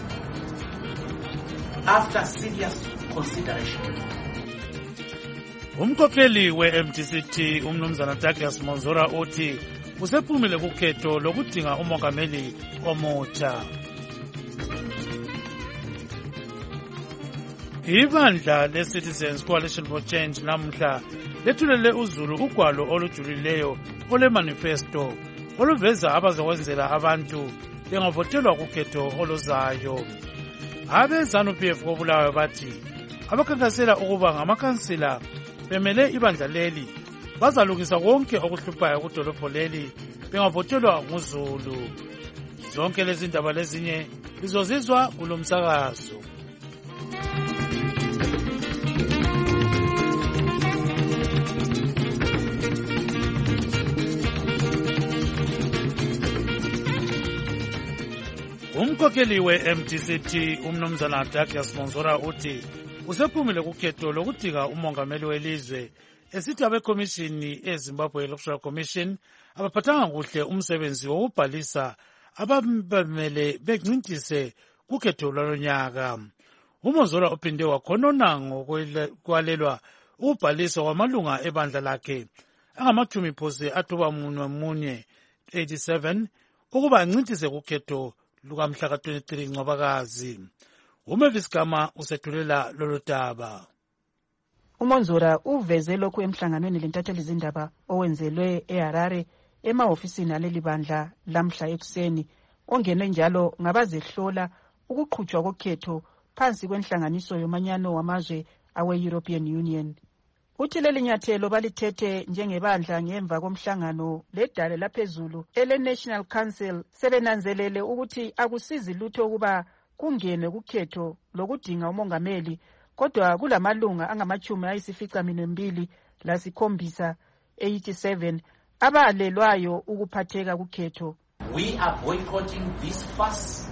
Speaker 10: after serious consideration.
Speaker 8: Umkhokheli we-M D C T umnumzana Douglas Monzora uthi usephumile kukhetho lokudinga umongameli omutsha. Ibandla le-Citizens Coalition for Change namhla lethulele uzulu ugwalo olujulileyo ole-manifesto oluveza abazokwenzela abantu bengavotelwa kukhetho oluzayo. Abe-ZANU-P F koBulawayo bathi abakhankasela ukuba ngamakhansila bemele ibandla leli bazalungisa konke okuhluphayo kudolobho leli bengavotelwa nguzulu. Zonke lezi ndaba lezinye lizozizwa kulo msakazo. Umkhokheli we-M D C T umnumzana Douglas Monzora uthi usephumile kukhetho lokudinga umongameli welizwe esithi abekomishini eZimbabwe Electoral Commission abaphathanga kuhle umsebenzi wokubhalisa abamele bencintise kukhetho lwalonyaka. UMonzora uphinde wakhonona ngokwalelwa ukubhaliswa kwamalunga ebandla lakhe angamathumi phose athoba munwe munye eighty-seven ukuba ancintise kukhetho lukamhla ka twenty-three Ncwabakazi. uMavis Gama usethulela lolu daba.
Speaker 12: uMonzora uveze lokhu emhlanganweni lentatheli zindaba owenzelwe eHarare emahofisini aleli bandla lamhla ekuseni ongenwe njalo ngabazehlola ukuqhutshwa kokhetho phansi kwenhlanganiso yomanyano wamazwe awe-European Union. Uthi leli nyathelo balithethe njengebandla ngemva komhlangano ledale laphezulu ele-National Council sebenanzelele ukuthi akusizi lutho ukuba kungenwe kukhetho lokudinga umongameli, kodwa kulamalunga angamachumi ayisifica minwembili lasikhombisa eighty-seven abalelwayo ukuphatheka kukhetho.
Speaker 10: We are boycotting this fuss.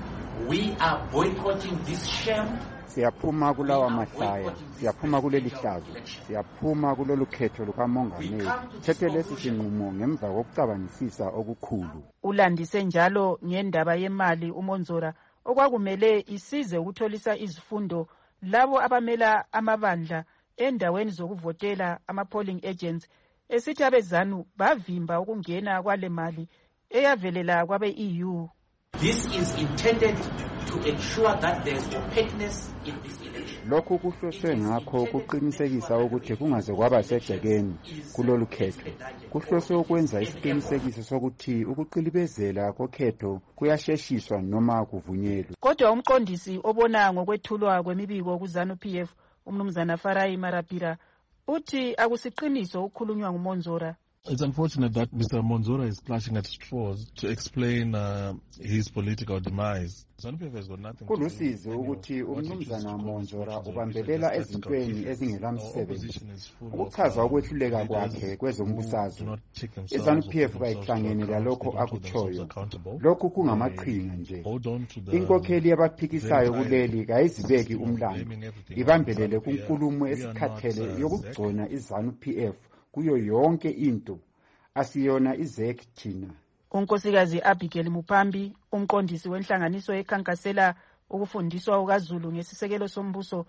Speaker 10: We are boycotting this shame.
Speaker 14: Siyaphuma kulawa mahlaya, siyaphuma kuleli hlazo, siyaphuma kulolu khetho lukamongameli. Thethe lesi sinqumo ngemva kokucabangisisa okukhulu.
Speaker 12: Ulandise njalo ngendaba yemali uMonzora okwakumele isize ukutholisa izifundo labo abamela amabandla endaweni zokuvotela ama-polling agents esithi abeZANU bavimba ukungena kwale mali eyavelela kwabe-E U.
Speaker 10: This is intended to ensure that there is opaqueness in this election.
Speaker 14: Lokhu kuhloswe ngakho ukuqinisekisa ukuthi kungaze kwaba segcekeni kulolu khetho. Kuhloswe ukwenza isiqinisekiso sokuthi ukuqilibezela kokhetho kuyasheshiswa noma kuvunyelwe.
Speaker 12: Kodwa umqondisi obona ngokwethulwa kwemibiko kuZANU-P F umnumzana Farai Marapira uthi akusiqiniso ukukhulunywa nguMonzora.
Speaker 15: It's unfortunate that Mister Monzora is clutching at straws to explain uh, his political demise. ZANU-P F has got nothing to do.
Speaker 14: Kulusizi ukuthi umnumzana Monzora ubambelela ezintweni ezingelamsebenzi. Ukuchaza ukwehluleka kwakhe kwezombusazwe. iZANU-P F kayihlangene lalokho akutshoyo. Lokhu kungamaqhinga nje. Inkokheli yabaphikisayo kuleli kayizibeki umlando. Ibambelele kunkulumo esikhathele yokugcona iZANU-P F kuyo yonke into asiyona izek thina.
Speaker 12: Unkosikazi Abigail Mupambi, umqondisi wenhlanganiso ekhankasela ukufundiswa ukaZulu ngesisekelo sombuso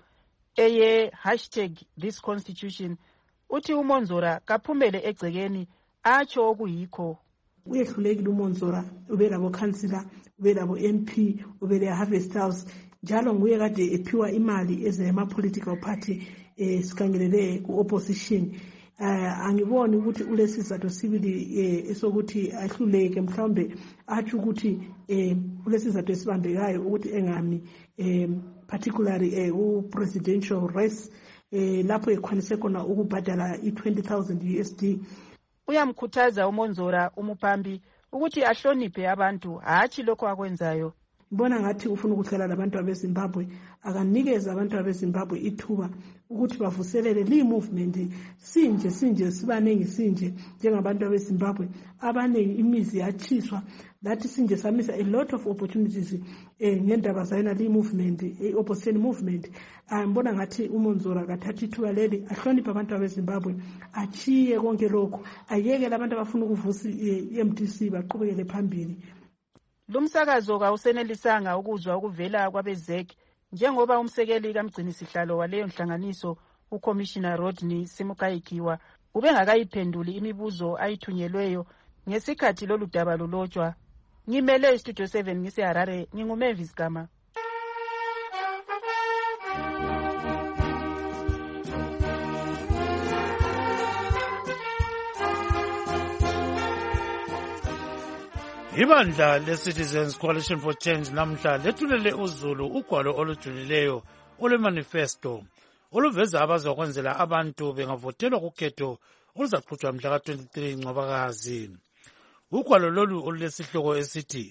Speaker 12: eye hashtag this constitution, uthi uMonzora kaphumele egcekeni atsho okuyikho.
Speaker 16: Uyehlulekile uMonzora, ube labo councillor, ube labo M P, ube le Harvest House, njalo nguye kade ephiwa imali ezema political party eh sikangelele ku opposition. Uh, angiboni ukuthi ulesizathu sibili eh, esokuthi ahluleke mhlawumbe athi ukuthi eh, ulesizathu esibambekayo ukuthi engami eh, particularly eh, u presidential race eh, lapho ekwanise khona ukubhadala i twenty thousand U S D.
Speaker 12: Uyamkhuthaza uMonzora uMupambi ukuthi ahloniphe abantu hathi lokho akwenzayo.
Speaker 16: Ngibona ngathi ufuna ukuhlala labantu abeZimbabwe, akanikeza abantu abeZimbabwe ithuba ukuthi bavuselele li movement sinje sinje sibanengi sinje njengabantu abeZimbabwe abanengi imizi yachiswa, that sinje samisa a lot of opportunities eh ngendaba zayona li movement eh, opposition movement. Ngibona ngathi uMonzora kathatha ithuba leli ahloniphe abantu abeZimbabwe, achiye konke lokho, ayeke labantu abafuna ukuvusa i-M D C baqhubekele phambili.
Speaker 12: Lumsakazo kawusenelisanga ukuzwa ukuvela kwabezek njengoba umsekeli kamgcini sihlalo waleyo nhlanganiso uCommissioner Rodney Simukayikiwa ubengakayiphenduli imibuzo ayithunyelweyo ngesikhathi lolu daba lulotshwa. Ngimele Studio seven ngiseHarare, nginguMavis Gama.
Speaker 8: Ibandla le-Citizens Coalition for Change namhla lethulele uZulu ugwalo olujulileyo olwemanifesto oluveza abazokwenzela abantu bengavotelwa kukhetho oluzaqhutshwa mhla ka twenty-three Ncwabakazi. Ugwalo lolu olulesihloko esithi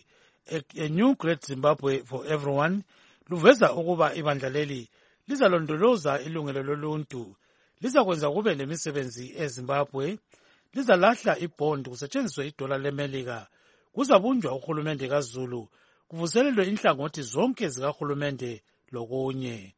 Speaker 8: A New Great Zimbabwe for Everyone luveza ukuba ibandla leli lizalondoloza ilungelo loluntu, lizakwenza kube lemisebenzi eZimbabwe, lizalahla ibond kusetshenziswe idola leMelika, kuzabunjwa uhulumende kaZulu, kuvuselelwe inhlangothi zonke zikahulumende lokunye.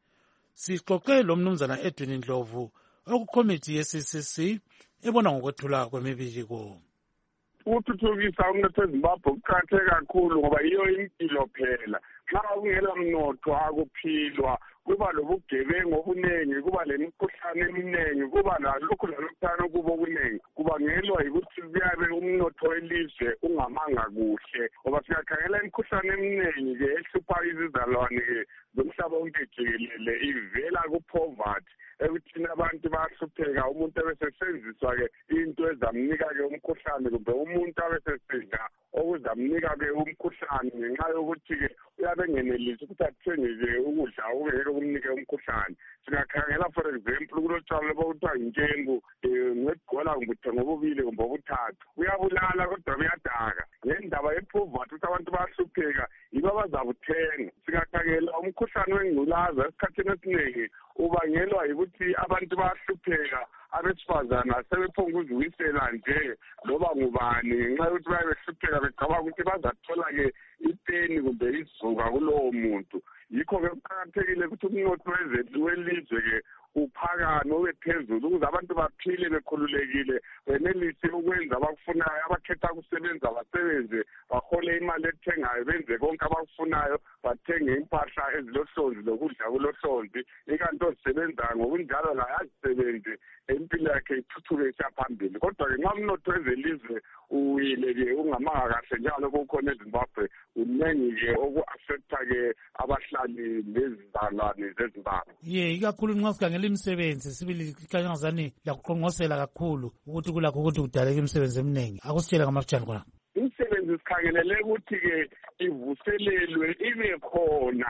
Speaker 8: Sixoxe lo mnumzana Edwin Ndlovu okukomiti ye-C C C ebona ngokwethula kwemibiko.
Speaker 17: Ukuthuthukisa umnotho weZimbabwe kuqakatheke kakhulu ngoba iyo impilo phela. Xa kungela mnotho akuphilwa, kuba lobugebengu obuningi, kuba lemikhuhlane eminingi, kuba lalokhu lalokuthana kubo okuningi. Kubangelwa yikuthi kuyabe umnotho welizwe ungamanga kuhle. Ngoba siyakhangela imikhuhlane eminingi-ke ehlupha izizalwane zomhlaba wonke jikelele ivela ku-poverty. Ekuthini abantu bayahlupheka, umuntu ebesesenziswa-ke into ezamnika-ke umkhuhlane, kumbe umuntu abesesidla okuzamnika-ke umkhuhlane ngenxa yokuthi-ke uyabe engenelisi ukuthi athenge-ke ukudla okungeke kumnike umkhuhlane. Singakhangela for example kulotshwala lokuthiwa yintshengu um ngegqola kumbe uthenga obubili kumbe obuthathu. Uyabulala kodwa buyadaka. Ngendaba yepoverty ukuthi abantu bayahlupheka yibo abazabuthenga. Singakhangela umkhuhlane wengculaza esikhathini esiningi ubangelwa yikuthi abantu bayahlupheka, abesifazana sebephonga uziwisela nje loba ngubani ngenxa yokuthi bayabe behlupheka becabanga ukuthi bazathola-ke ipeni kumbe izuka kulowo muntu. Yikho-ke kuqakathekile ukuthi umnotho welizwe-ke uphakame ube phezulu ukuze abantu baphile bekhululekile, benelise ukwenza abakufunayo, abakhetha ukusebenza basebenze, bahole imali ethengayo, benze konke abakufunayo, bathenge impahla ezilohlonzi lokudla kulohlonzi. Ikanti ozisebenzayo ngokunjalo laye azisebenze impilo yakhe ithuthuke isiya phambili. Kodwa-ke nxa umnotho wezelizwe uwile-ke ungamanga kahle njalo kukhona eZimbabwe, uningi-ke oku-affecta-ke abahlali nezizalwane zeZimbabwe.
Speaker 8: Ye, ikakhulu nxa sikhangela imisebenzi sibili kanyangazani lakuqonqosela kakhulu ukuthi kulakho ukuthi kudaleke imisebenzi eminingi. Akusitshela ngamafutshane khona.
Speaker 17: Imisebenzi sikhangelele ukuthi-ke ivuselelwe ibe khona.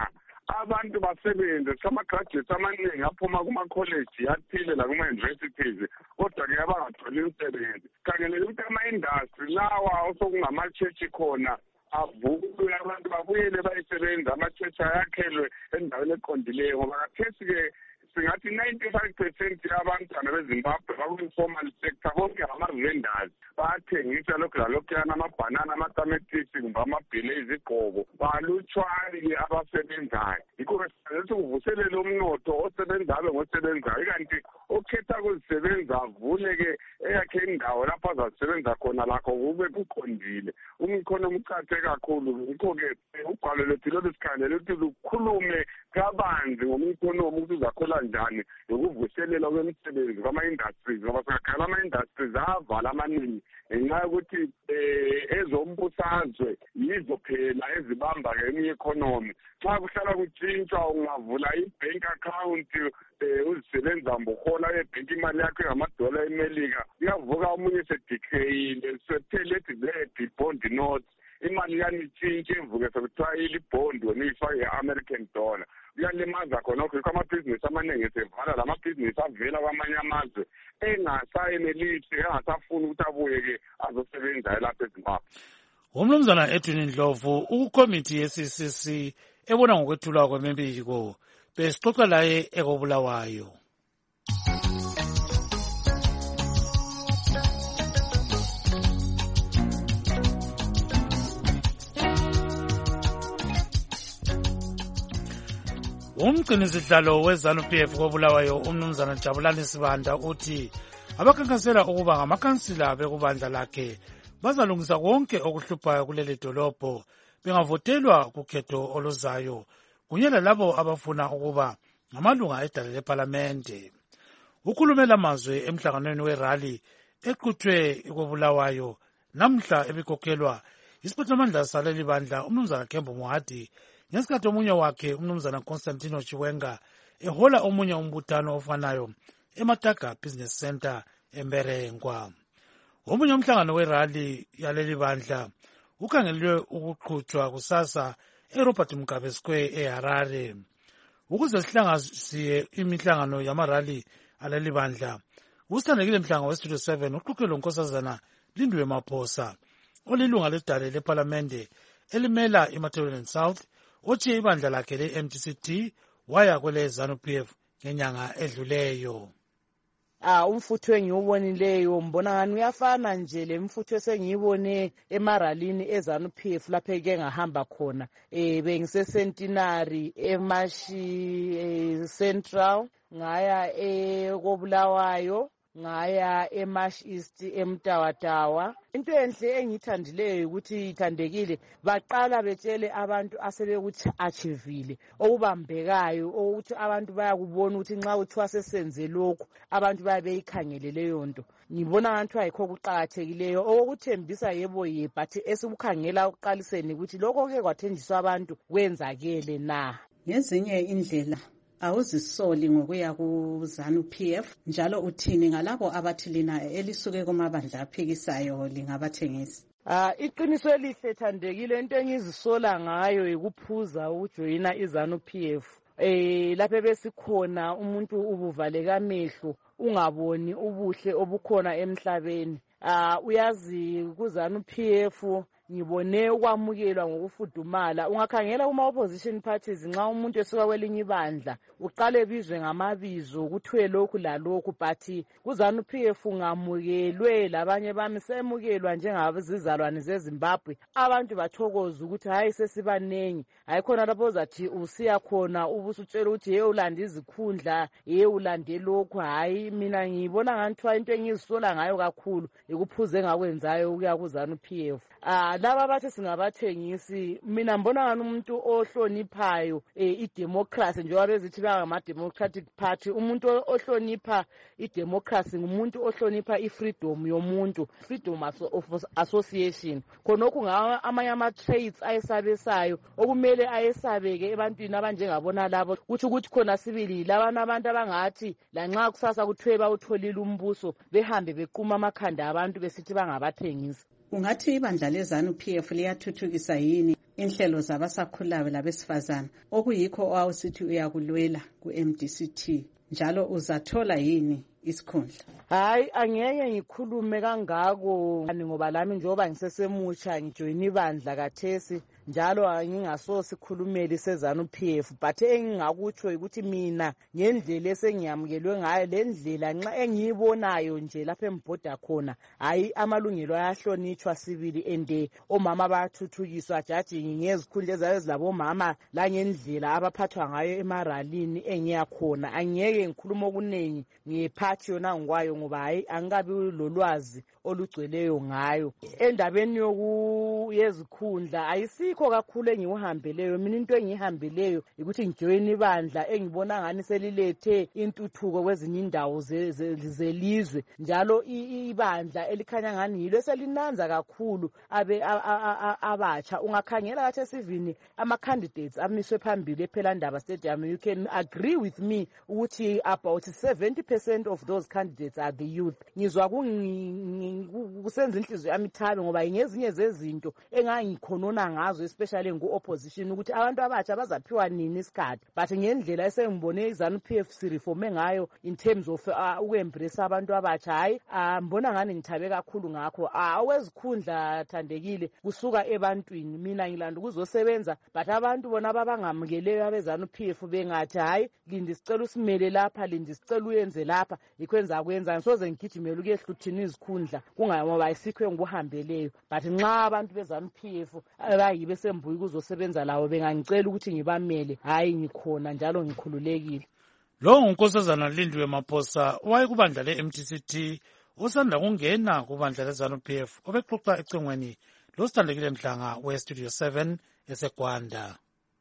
Speaker 17: abantu basebenze sama-graduates amaningi aphuma kuma-college athile lakuma-universities kodwa-ke abangatholi umsebenzi khangelele ukuthi ama-industry lawa osokungama-church khona avulwe abantu babuyele bayisebenza ama-church ayakhelwe endaweni eqondileyo ngoba kathesi-ke singathi ninety-five percent yabantwana bezimbabwe baku-informal sector bonke ama-vendors bayathengisa lokhu lalokhuyana amabhanana amatametisi kumbe amabhile izigqoko balutshwane-ke abasebenzayo yikho-ke sifanele ukuvuselele umnotho osebenzayo ngosebenzayo ikanti okhetha kuzisebenza avule-ke eyakhe indawo lapho azazisebenza khona lakho kube kuqondile umkhonomi ucathe kakhulu yikho-ke ugwalo lethu lolu sikhangelele ukuthi lukhulume kabanzi ngomkhonomi ukuthi uzakhola njani nokuvuselela kwemisebenzi kwama-industries ngoba singakhala ama-industries avala amaningi ngenxa yokuthi um ezombusazwe yizo phela ezibamba-ke eminye economy xa kuhlala kutshintshwa ungavula i-bank account um uzisebenza mbuhola ebhenki imali yakho engamadola emelika kuyavuka omunye sedicleyile sepheleti zedi bond notes imali yanitshintshe evuke sekuthiwa ilibhondi wena uyifake ye-American dollar kuyalimaza khona okho amabhizinisi amaningi esevala la mabhizinisi avela kwamanye amazwe engasayenelisi engasafuni ukuthi abuye-ke azosebenza lapha eZimbabwe.
Speaker 8: Umnumzana Edwin Ndlovu ukukomiti ye-C C C ebona ngokwethulwa kwemibiko besixoxa laye ekobulawayo. Umgcinisihlalo we-ZANU-P F kobulawayo umnumzana Jabulani Sibanda uthi abakhankasela ukuba ngamakansila bekubandla lakhe bazalungisa konke okuhluphayo kuleli dolobho bengavotelwa kukhetho oluzayo kunye lalabo abafuna ukuba ngamalunga edale lepalamente. Ukhulumela amazwi emhlanganweni werali eqhuthwe kobulawayo namhla ebikhokhelwa isiphathamandla saleli bandla umnumzana Kembo Muhadi ngesikhathi omunye wakhe umnumzana Constantino Chiwenga ehola omunye umbuthano ofanayo eMataga Business Center eMberengwa. Omunye umhlangano werali yaleli bandla ukhangelwe ukuqhutshwa kusasa eRobert Mugabe Square eHarare. Ukuze sihlangasiye imihlangano yamarali aleli bandla usithandekile mhlanga westudio seven uqhuqhelo nkosazana Lindwe Maphosa olilunga ledale leparlamente elimela iMatabeleland South othi ibandla lakhe le-M T C T waya kwele ZANU-P F ngenyanga edluleyo.
Speaker 13: Ah umfutho engiwubonileyo mbona ngani uyafana nje lemfutho esengiyibone emaralini eZANU-P F lapho eke ngahamba khona eh bengise Centenary eMashi eh, Central ngaya ekobulawayo ngaya eMash East eMtawatawa. Into enhle engithandileyo ukuthi ithandekile baqala betshele abantu asebekuthi achievile okubambekayo ukuthi abantu bayakubona ukuthi nxa uthiwa sesenze lokhu abantu bayabeyikhangele leyo nto. Ngibona ngathi ayikho kuqhakathekileyo okuthembisa yebo ye but esikukhangela ukuqaliseni ukuthi lokho ke kwathenjiswa abantu kwenzakele na.
Speaker 7: Ngezinye indlela awuzisoli ngokuya ku ZANU-P F njalo uthini ngalabo abathi lina elisuke kumabandla aphikisayo lingabathengisi?
Speaker 13: Ah iqiniso elihle thandekile into engizisola ngayo ikuphuza ujoyina iZANU-P F. Eh lapho besikhona umuntu ubuvaleka amehlo ungaboni ubuhle obukhona emhlabeni. Ah uyazi ku ZANU-P F ngibone ukwamukelwa ngokufudumala. Ungakhangela kuma opposition parties nxa umuntu esuka kwelinye ibandla uqale bizwe ngamabizo kuthiwe lokhu lalokhu but ku ZANU-P F ngamukelwe labanye bami semukelwa njengabazizalwane zeZimbabwe. Abantu bathokoza ukuthi hayi sesibanengi hayi khona lapho uzathi usiya khona ubusutshela ukuthi hey ulanda izikhundla hey ulande lokhu hayi mina ngibona nganthiwa into engizisola ngayo kakhulu ikuphuze ngakwenzayo ukuya ku ZANU-P F. Ah laba bathi singabathengisi mina mbona ngani umuntu ohloniphayo eh idemocracy njengoba bezithi bangama Democratic Party umuntu ohlonipha idemocracy ngumuntu ohlonipha ifreedom yomuntu, freedom of association. Khonokho ngawa amanye ama trades ayesabesayo okumele ayesabeke ebantwini abanjengabona labo kuthi ukuthi khona sibili labana abantu abangathi lanxa kusasa kuthiwe bawutholile umbuso behambe bequma amakhanda abantu besithi bangabathengisi.
Speaker 7: Ungathi ibandla leZANU-P F liyathuthukisa yini inhlelo zabasakhulayo labesifazana okuyikho owawusithi uyakulwela ku-M D C T, njalo uzathola yini isikhundla?
Speaker 13: Hayi, angeke ngikhulume kangako ngoba lami njengoba ngisesemutsha ngijoyina ibandla kathesi, njalo angingaso sikhulumeli sezanu P F, but engingakutsho ukuthi mina ngendlela esengiyamukelwe ngayo le ndlela nxa engiyibonayo nje lapha embhoda khona, hayi amalungelo ayahlonitshwa sibili ende omama bayathuthukiswa jaji ngezikhundla ezayo ezilabomama la ngendlela abaphathwa ngayo emaralini engiyakhona. Angeke ngikhuluma okunengi ngephathi yona ngikwayo ngoba hayi angikabi lolwazi olugcweleyo ngayo. Endabeni yokuyezikhundla ayisikho kakhulu engihambeleyo. Mina into engihambeleyo ukuthi ngijoyine ibandla engibona ngani selilethe intuthuko kwezinye indawo zelizwe, njalo ibandla elikhanya ngani yilo selinanza kakhulu abe abatsha. Ungakhangela kathi esivini ama candidates amiswe phambili ePhelandaba Stadium, you can agree with me ukuthi about seventy percent of those candidates are the youth. Ngizwa kusenza inhliziyo yami ithabe ngoba ngezinye zezinto engangikhonona ngazo especially ngu-opposition ukuthi abantu abatsha bazaphiwa nini isikhathi, but ngendlela esengibone izanu P F sireforme ngayo in terms of uh, uku-embrace abantu abatsha, hayi uh, mbona ngani ngithabe kakhulu ngakho. Awezikhundla thandekile kusuka ebantwini, mina ngilanda ukuzosebenza, but abantu bona babangamukeleyo abezanu P F bengathi hayi lindi sicela usimele lapha, lindi sicela uyenze lapha, ikwenza kwenza ngisoze ngigijimela ukuyehluthina izikhundla kungayoba ayisikho enguhambeleyo. But nxa abantu bezanu P F abayibe sembuyi kuzosebenza lawo bengangicela ukuthi ngibamele, hayi ngikhona njalo ngikhululekile.
Speaker 8: Lo ngunkosazana Lindiwe Maphosa owayekubandla le-M D C T usanda kungena kubandla lezanu P F, obexoxa ecingweni losithandekile Mhlanga we-Studio seven eseGwanda.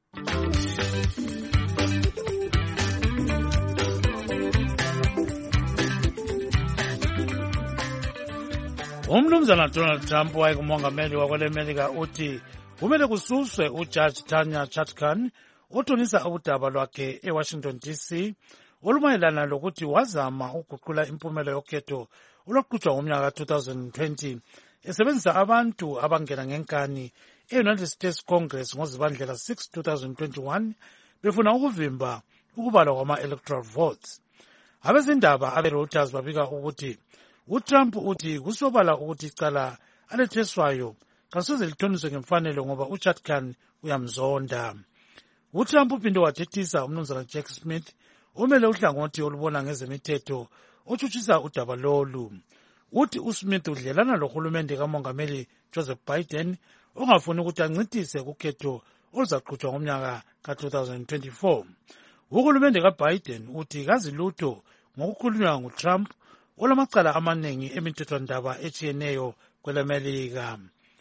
Speaker 8: Umnumzana Donald Trump wayekumongameli wakwelemelika uthi kumele kususwe uJudge Tanya Chutkan othonisa udaba lwakhe eWashington D C olumayelana lokuthi wazama ukuguqula impumela yokhetho olwaqhutshwa ngomnyaka two thousand twenty esebenzisa abantu abangena ngenkani e-United States Congress ngozibandlela six two thousand twenty-one befuna ukuvimba ukubalwa kwama-electoral votes. Abezindaba abe-Reuters babika ukuthi uTrump uthi kusobala ukuthi icala aletheswayo kasoze lithoniswe ngemfanelo ngoba uChutkan uyamzonda. uTrump uphinde wathethisa umnumzana Jack Smith omele uhlangothi olubona ngezemithetho otshutshisa udaba lolu. Uthi uSmith udlelana lohulumende kamongameli Joseph Biden ongafuni ukuthi ancitise kukhetho oluzaqhutshwa ngomnyaka ka two thousand twenty-four. Uhulumende kaBiden uthi kazi lutho ngokukhulunywa nguTrump olamacala amaningi emithethwandaba etshiyeneyo kwelemelika.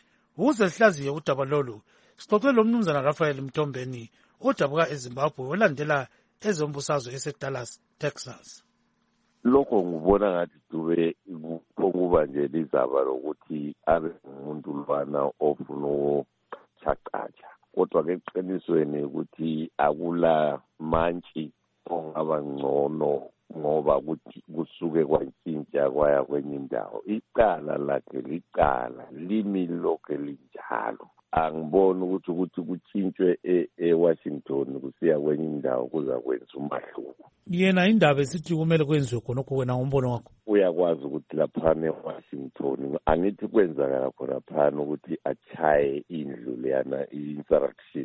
Speaker 8: Ukuze sihlaziye udaba lolu sixoxe lomnumzana Raphael Mtombeni odabuka eZimbabwe olandela ezombusazwe eseDallas, Texas.
Speaker 18: Lokho ngubona ngathi dube kuba nje lizaba lokuthi abe umuntu lwana ofuna ukuchaqacha, kodwa ke eqinisweni ukuthi akula mantshi ongaba ngcono ngoba ukuthi kusuke kwantshintsha kwaya kwenye indawo. Icala lakhe licala limi lokhe linjalo. Angiboni ukuthi ukuthi kuchintshwe eWashington kusiya kwenye indawo kuza kwenza umahluko.
Speaker 8: Yena indaba esithi kumele kwenziwe khonokho wena ngombono wakho?
Speaker 18: Uyakwazi ukuthi laphana eWashington angithi kwenzakala khona phana ukuthi achaye indlu leyana i-insurrection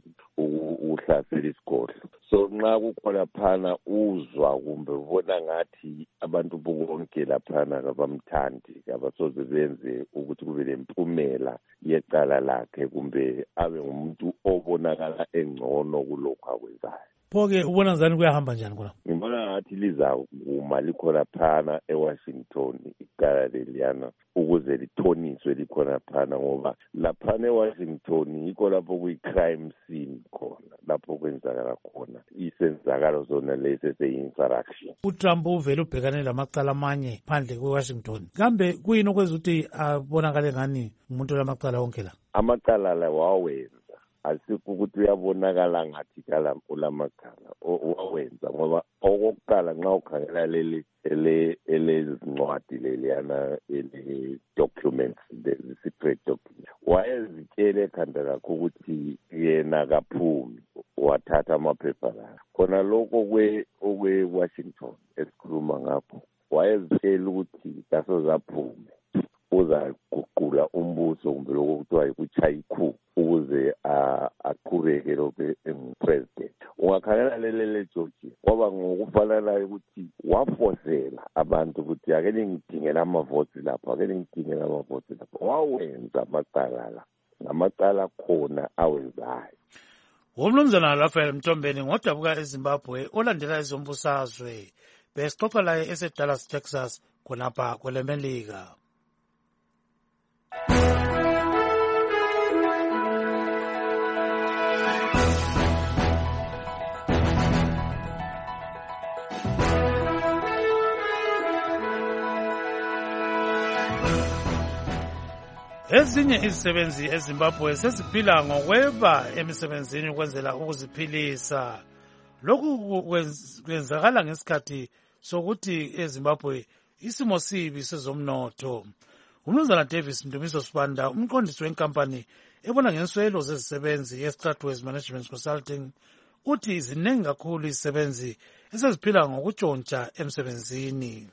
Speaker 18: uhlasela isigodlo. So nxa kukhona phana uzwa kumbe ubona ngathi abantu bonke laphana abamthandi abasoze benze ukuthi kube lempumela yecala lakhe kumbe abe ngumuntu obonakala engcono kulokho akwenzayo.
Speaker 8: Pho-ke ubona njani kuyahamba njani khona?
Speaker 18: Ngibona ngathi lizakuma likhona phana eWashington icala leliyana ukuze lithoniswe likhona phana ngoba laphana eWashington yikho lapho kuyi-crime scene khona lapho kwenzakala khona isenzakalo zona lesi eseyi-insurrection.
Speaker 8: uTrump uvele ubhekane lamacala amanye phandle kweWashington. Kambe kuyini okwenza ukuthi abonakale ngani umuntu lamacala onke la?
Speaker 18: Amacala la wawenza asikho ukuthi uyabonakala ngathi kala ulamagama owenza ngoba okokuqala nxa ukhangela leli ele elezincwadi leliyana ele documents the secret documents wayezitshele ekhanda lakho ukuthi yena kaphumi wathatha amaphepha la khona lokho kwe okwe Washington esikhuluma ngakho wayezitshela ukuthi kasozaphume uzaguqula umbuso kumbe lokho kuthiwa yikuchaya ikhu ukuze aqhubeke lokho empresident ungakhangela lelele Georgia kwaba ngokufananayo ukuthi wafosela abantu ukuthi ake ngidingela amavoti lapha ake ngidingela amavoti lapha wawenza amacala la ngamacala khona awenzayo.
Speaker 8: Umnumzana Raphael Mtombeni ngodabuka eZimbabwe olandela izombusazwe besixoxa laye eseDallas Texas khonapha kwelemelika. Ezinye izisebenzi eZimbabwe seziphila ngokweba emisebenzini ukwenzela ukuziphilisa. Lokhu kwenzakala ngesikhathi sokuthi eZimbabwe isimo sibi sezomnotho. Umnumzana Davis Ndumiso Sibanda umqondisi wenkampani ebona ngenswelo zezisebenzi ye-Stratways Management Consulting uthi ziningi kakhulu izisebenzi eseziphila ngokutshontsha emsebenzini.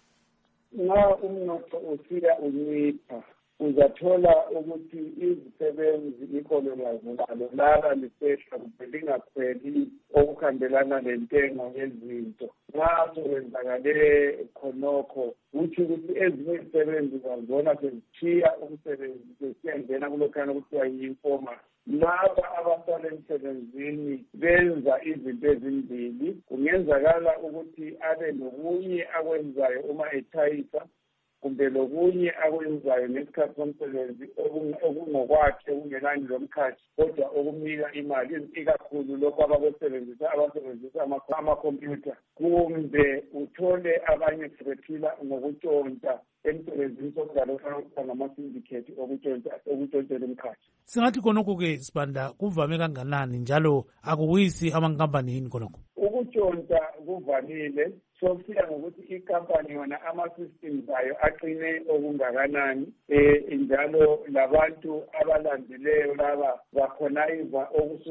Speaker 19: Nxa umnotho usiya uncipha uzathola ukuthi izisebenzi ikolo lazo lala lisehla kumbe lingakhweli okuhambelana lentengo yezinto. Nxa sokwenzakale khonokho kuthi ukuthi ezinye izisebenzi zazibona sezithiya umsebenzi sesiyangena kulokhana kuthiwa yi-informal. Laba abasala emsebenzini benza izinto ezimbili. Kungenzakala ukuthi abe nokunye akwenzayo uma ethayisa kumbe lokunye akwenzayo ngesikhathi somsebenzi okungokwakhe okungenani lomkhathi kodwa okumnika imali ikakhulu lokho abakusebenzisa abasebenzisa amakhompyutha kumbe uthole abanye sebephila ngokutshontsha emsebenzini sokugalokha ngama-syndicate okutshontsela umkhathi.
Speaker 8: Singathi khonokho-ke Sibanda kuvame kanganani njalo akuwisi amankampani yini khonokho?
Speaker 19: Ukutshontsha kuvamile sokusiya ngokuthi ikampani yona ama-systems ayo aqine okungakanani eh njalo labantu abalandileyo laba bakhonayiva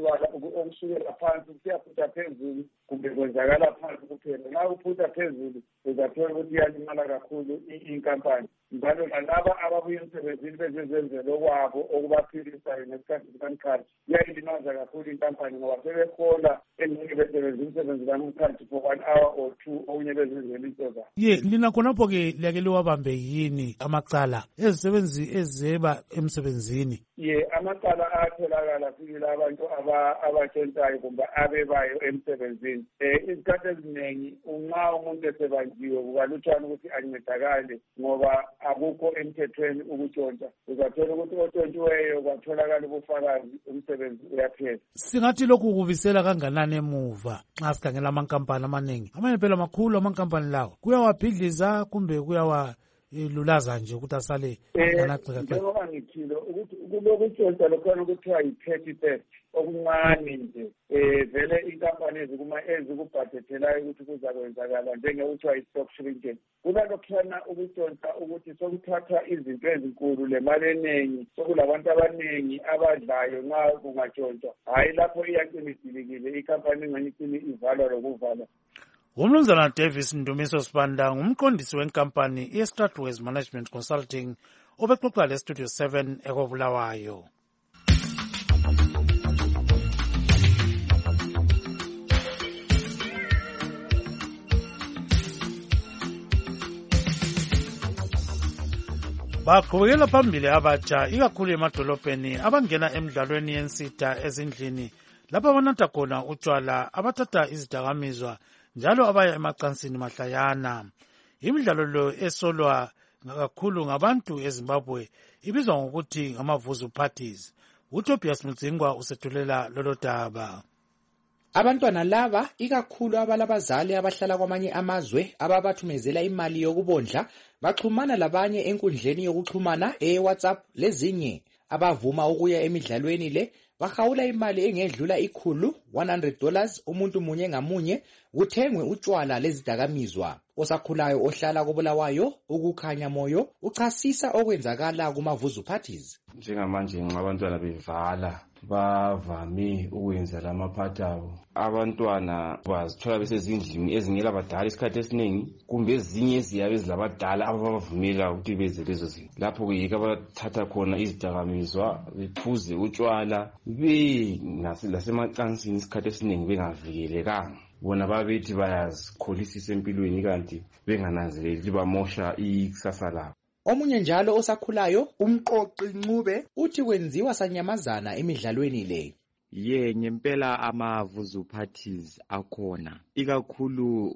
Speaker 19: okusukela phansi kusiyafutha phezulu kumbe kwenzakala phansi kuphela. Nxa uphutha phezulu uzathola ukuthi iyalimala kakhulu inkampani njalo lalaba ababuya emsebenzini bezenzelo kwabo okubaphilisayo ngesikhathi sikamkhathi iyayilimaza kakhulu inkampani ngoba sebehola engeke besebenza umsebenzi kamkhathi for one hour or two okunye bezenzela into zabo.
Speaker 8: Ye lina khonapho-ke liyake liwabambe yini amacala ezisebenzi ezeba emsebenzini?
Speaker 19: Ye amacala ayatholakala sibila abantu abatshontshayo kumbe abebayo emsebenzini. Um izikhathi eziningi unxa umuntu esebanjiwe kukalutshwana ukuthi ancedakale ngoba akukho emthethweni ukutshontsha. Uzathola ukuthi otshontshiweyo kwatholakala ubufakazi umsebenzi uyaphela.
Speaker 8: Singathi lokhu kubisela kanganani emuva nxa sikhangela amankampani amaningi? Amanye phela makhulu amankampani lawo kuyawabhidliza kumbe kuyawa lulaza nje ukuthi asale anacika.
Speaker 19: Njengoba ngithilo ukuthi kulokutshontsha lokhona ukuthiwa yi-petty theft okuncane nje um vele inkampani ezikuma ezikubhadethelayo ukuthi kuzakwenzakala njengekuthiwa yi-stock shrinkage. Kuba lokhana ukutshontsha ukuthi sokuthathwa izinto ezinkulu lemali eningi sokulabantu abaningi abadlayo nxa kungatshontshwa. Hhayi lapho iyacina idilikile ikampani ingani icine ivalwa lokuvalwa.
Speaker 8: Umnumzana Davis Ndumiso Sibanda ngumqondisi wenkampani ye-Stratways Management Consulting obexoxa le-Studio seven ekobulawayo. Baqhubekela phambili abatsha ikakhulu emadolobheni abangena emidlalweni yensitha ezindlini lapho abanatha khona utshwala abathatha izidakamizwa njalo abaya emacansini mahlayana. Imidlalo lo esolwa kakhulu ngabantu eZimbabwe ibizwa ngokuthi ngamavuzu parties. uTobias Mdzingwa usethulela lolo daba.
Speaker 24: Abantwana laba ikakhulu abalabazali abahlala kwamanye amazwe ababathumezela imali yokubondla baxhumana labanye enkundleni yokuxhumana e-WhatsApp lezinye. abavuma ukuya emidlalweni le bahawula imali engedlula ikhulu one hundred dollars umuntu munye ngamunye kuthengwe utshwala lezidakamizwa. Osakhulayo ohlala koBulawayo ukukhanya moyo uchasisa okwenzakala kumavuzu parties.
Speaker 20: Njengamanje nxa abantwana bevala bavame ukwenza lamaphathi abo. Abantwana bazithola besezindlini ezingela badala isikhathi esiningi kumbe ezinye eziyabe ezilabadala ababavumela ukuthi benze lezo zinto. Lapho kuyike abathatha khona izidakamizwa bephuze utshwala be lasemacansini isikhathi esiningi bengavikelekanga. Bona babethi bayazikholisisa empilweni kanti bengananzeleli bamosha ikusasa labo.
Speaker 24: Omunye njalo osakhulayo umqoqi Ncube uthi kwenziwa sanyamazana emidlalweni le.
Speaker 21: Ye ngempela amavuzu parties akhona ikakhulu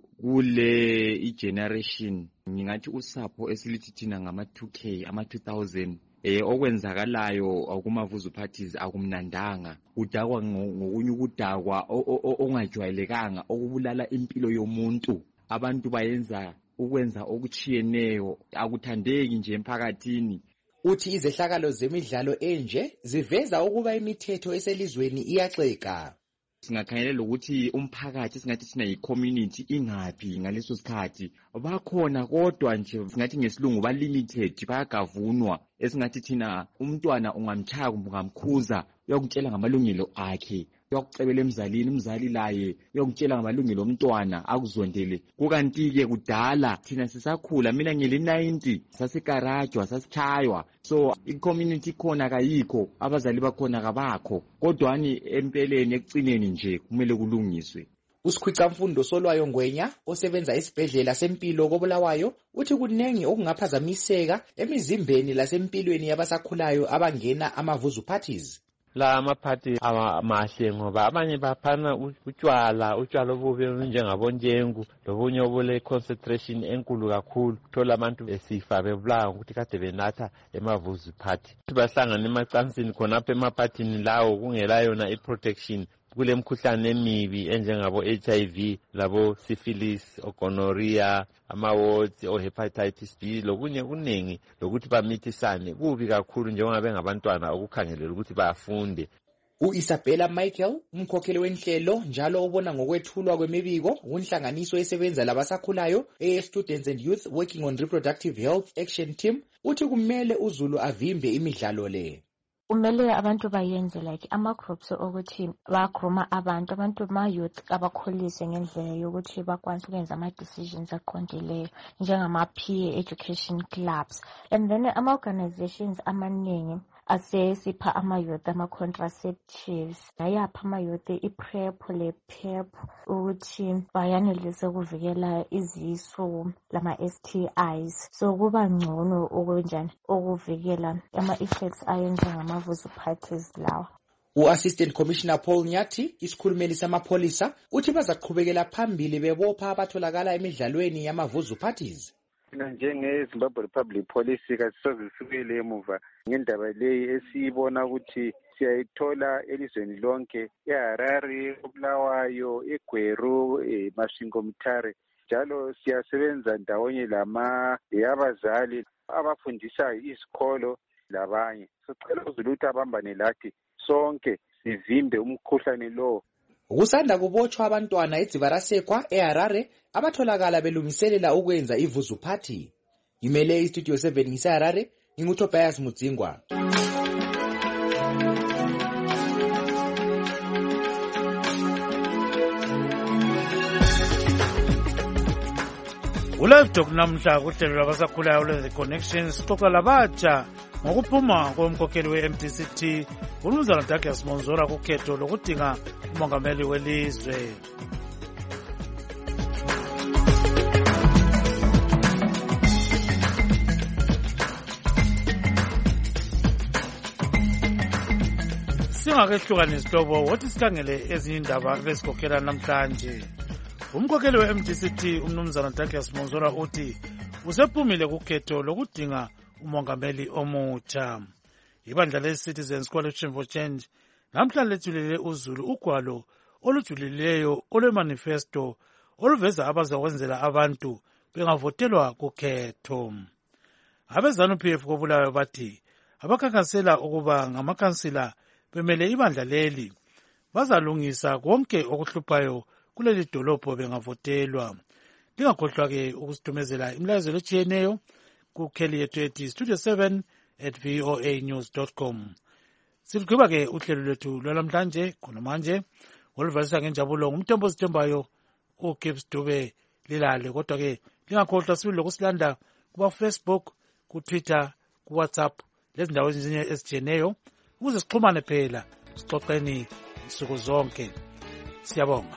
Speaker 21: kule igeneration ngingathi usapho esilithi thina ngama two K ama two thousand eh okwenzakalayo akumavuzu parties akumnandanga udakwa ngokunye ukudakwa ongajwayelekanga okubulala impilo yomuntu. Abantu bayenza ukwenza okuchiyeneyo akuthandeki nje emphakathini.
Speaker 24: Uthi izehlakalo zemidlalo enje ziveza ukuba imithetho eselizweni iyaxeka.
Speaker 21: Singakhangelela ukuthi umphakathi singathi thina yi-community ingaphi ngaleso sikhathi bakhona kodwa nje singathi ngesilungu ba limited bayagavunwa esingathi thina umntwana ungamchaya kumbe ungamkhuza uyakutshela ngamalungelo akhe uyakucebela emzalini umzali laye uyakutshela ngamalungelo omntwana akuzondele. Kukanti ke kudala thina sisakhula mina ngile ninety sasikarajwa sasichaywa so i-community khona kayikho abazali bakhona kabakho kodwani empeleni ekucineni nje kumele kulungiswe.
Speaker 24: Usikhwica mfundo Solwayo Ngwenya osebenza esibhedlela sempilo koBulawayo uthi kunengi okungaphazamiseka emizimbeni lasempilweni yabasakhulayo abangena amavuzu parties.
Speaker 22: La amaphathi amahle ngoba abanye baphana utshwala utshwala obubi njengabonjengu lobunye obule concentration enkulu kakhulu thola abantu besifa bebulawa ukuthi kade benatha emavuzu party. Bahlangana emacansini khonapha emaphathini lawo kungela yona iprotection kule mkhuhlane emibi enjengabo H I V labo syphilis gonorrhea ama-wards o hepatitis B lokunye kunengi lokuthi bamithisane kubi kakhulu njengoba bengabantwana okukhangelela ukuthi bafunde.
Speaker 24: U-Isabella Michael umkhokheli wenhlelo njalo ubona ngokwethulwa kwemibiko kunhlanganiso esebenza labasakhulayo e-Students and Youth Working on Reproductive Health Action Team uthi kumele uZulu avimbe imidlalo le.
Speaker 23: Kumele abantu bayenze like ama-groups ukuthi bagruma abantu abantu ma-youth abakholise ngendlela yokuthi bakwanise ukwenza ama-decisions aqondileyo njengama-P A education clubs and then ama-organizations amaningi asesipha ama-youth ama-contraceptives ayapha ama-youth i-PrEP le-PEP ukuthi bayanelise ukuvikela izisu lama-S T Is so kuba ngcono okunjani ukuvikela ama-effects ayo njengamavuzu parties lawa.
Speaker 24: U-Assistant Commissioner Paul Nyathi isikhulumeli samapholisa uthi bazaqhubekela phambili bebopha abatholakala emidlalweni yamavuzu parties.
Speaker 6: Njenge-Zimbabwe Republic Police kasisoze sibuyele emuva ngendaba leyi esiyibona ukuthi siyayithola elizweni lonke eHarare, eBulawayo, eGweru, eMasvingo Mutare njalo siyasebenza ndawonye lama abazali abafundisa izikolo labanye. Sicela uZulu ukuthi abambane lathi sonke sivimbe umkhuhlane lo.
Speaker 24: Kusanda kubotshwa abantwana eDzivarasekwa eHarare abatholakala belungiselela ukwenza ivuzu party. Imele iStudio seven ngiseHarare nginguTobias Mudzingwa.
Speaker 8: Ulaptop namhla kuhlelo lwabasakhulayo lwe Connections xoxa labatsha ngokuphuma komkhokheli we-M D C T uMnumzana Douglas Monzora kukhetho lokudinga umongameli welizwe. Singakehlukanisi isihlobo wothi sikhangele ezinye indaba bezikhokhela namhlanje. Umkhokheli we-M D C T uMnumzana Douglas Monzora uthi usephumile kukhetho lokudinga umongameli omutsha. Ibandla le-Citizens Coalition for Change namhlanje lethulele uZulu ugwalo olujulileyo olwemanifesto oluveza abazakwenzela abantu bengavotelwa kukhetho. Abezanu-P F koBulawayo bathi abakhankasela ukuba ngamakhansila bemele ibandla leli bazalungisa konke okuhluphayo kuleli dolobho bengavotelwa. Lingakhohlwa-ke ukusithumezela imlayezelo etshiyeneyo kukheli yethu ethi studio seven at v o a news dot com. Silugqiba-ke uhlelo lwethu lwalamhlanje khona manje oluvalisa ngenjabulo ngumthembo osithembayo uGibbs Dube lilale. Kodwa-ke lingakhohlwa sibili lokusilanda kuba-Facebook, ku-Twitter, ku-WhatsApp lezindawo ezinye ezitshiyeneyo ukuze sixhumane phela sixoxeni nsuku zonke. Siyabonga.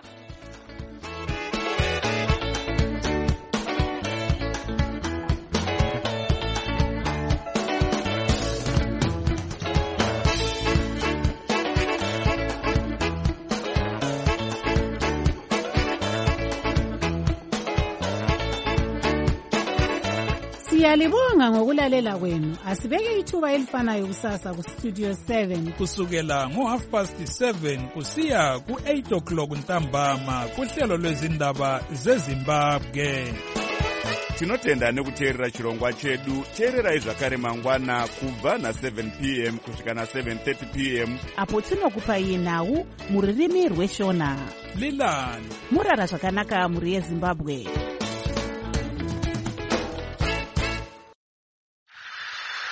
Speaker 7: Siyalibonga ngokulalela kwenu. Asibeke ithuba elifanayo kusasa ku Studio seven
Speaker 2: kusukela ngo half past seven kusiya ku eight o'clock ntambama kuhlelo lwezindaba zeZimbabwe.
Speaker 1: Tinotenda nekuteerera chirongwa chedu. Teererai zvakare mangwana kubva na seven p m kusvika na seven thirty p m
Speaker 3: apo tinokupai nhau muririmi rweshona.
Speaker 2: Lilani
Speaker 3: murara zvakanaka muri yeZimbabwe.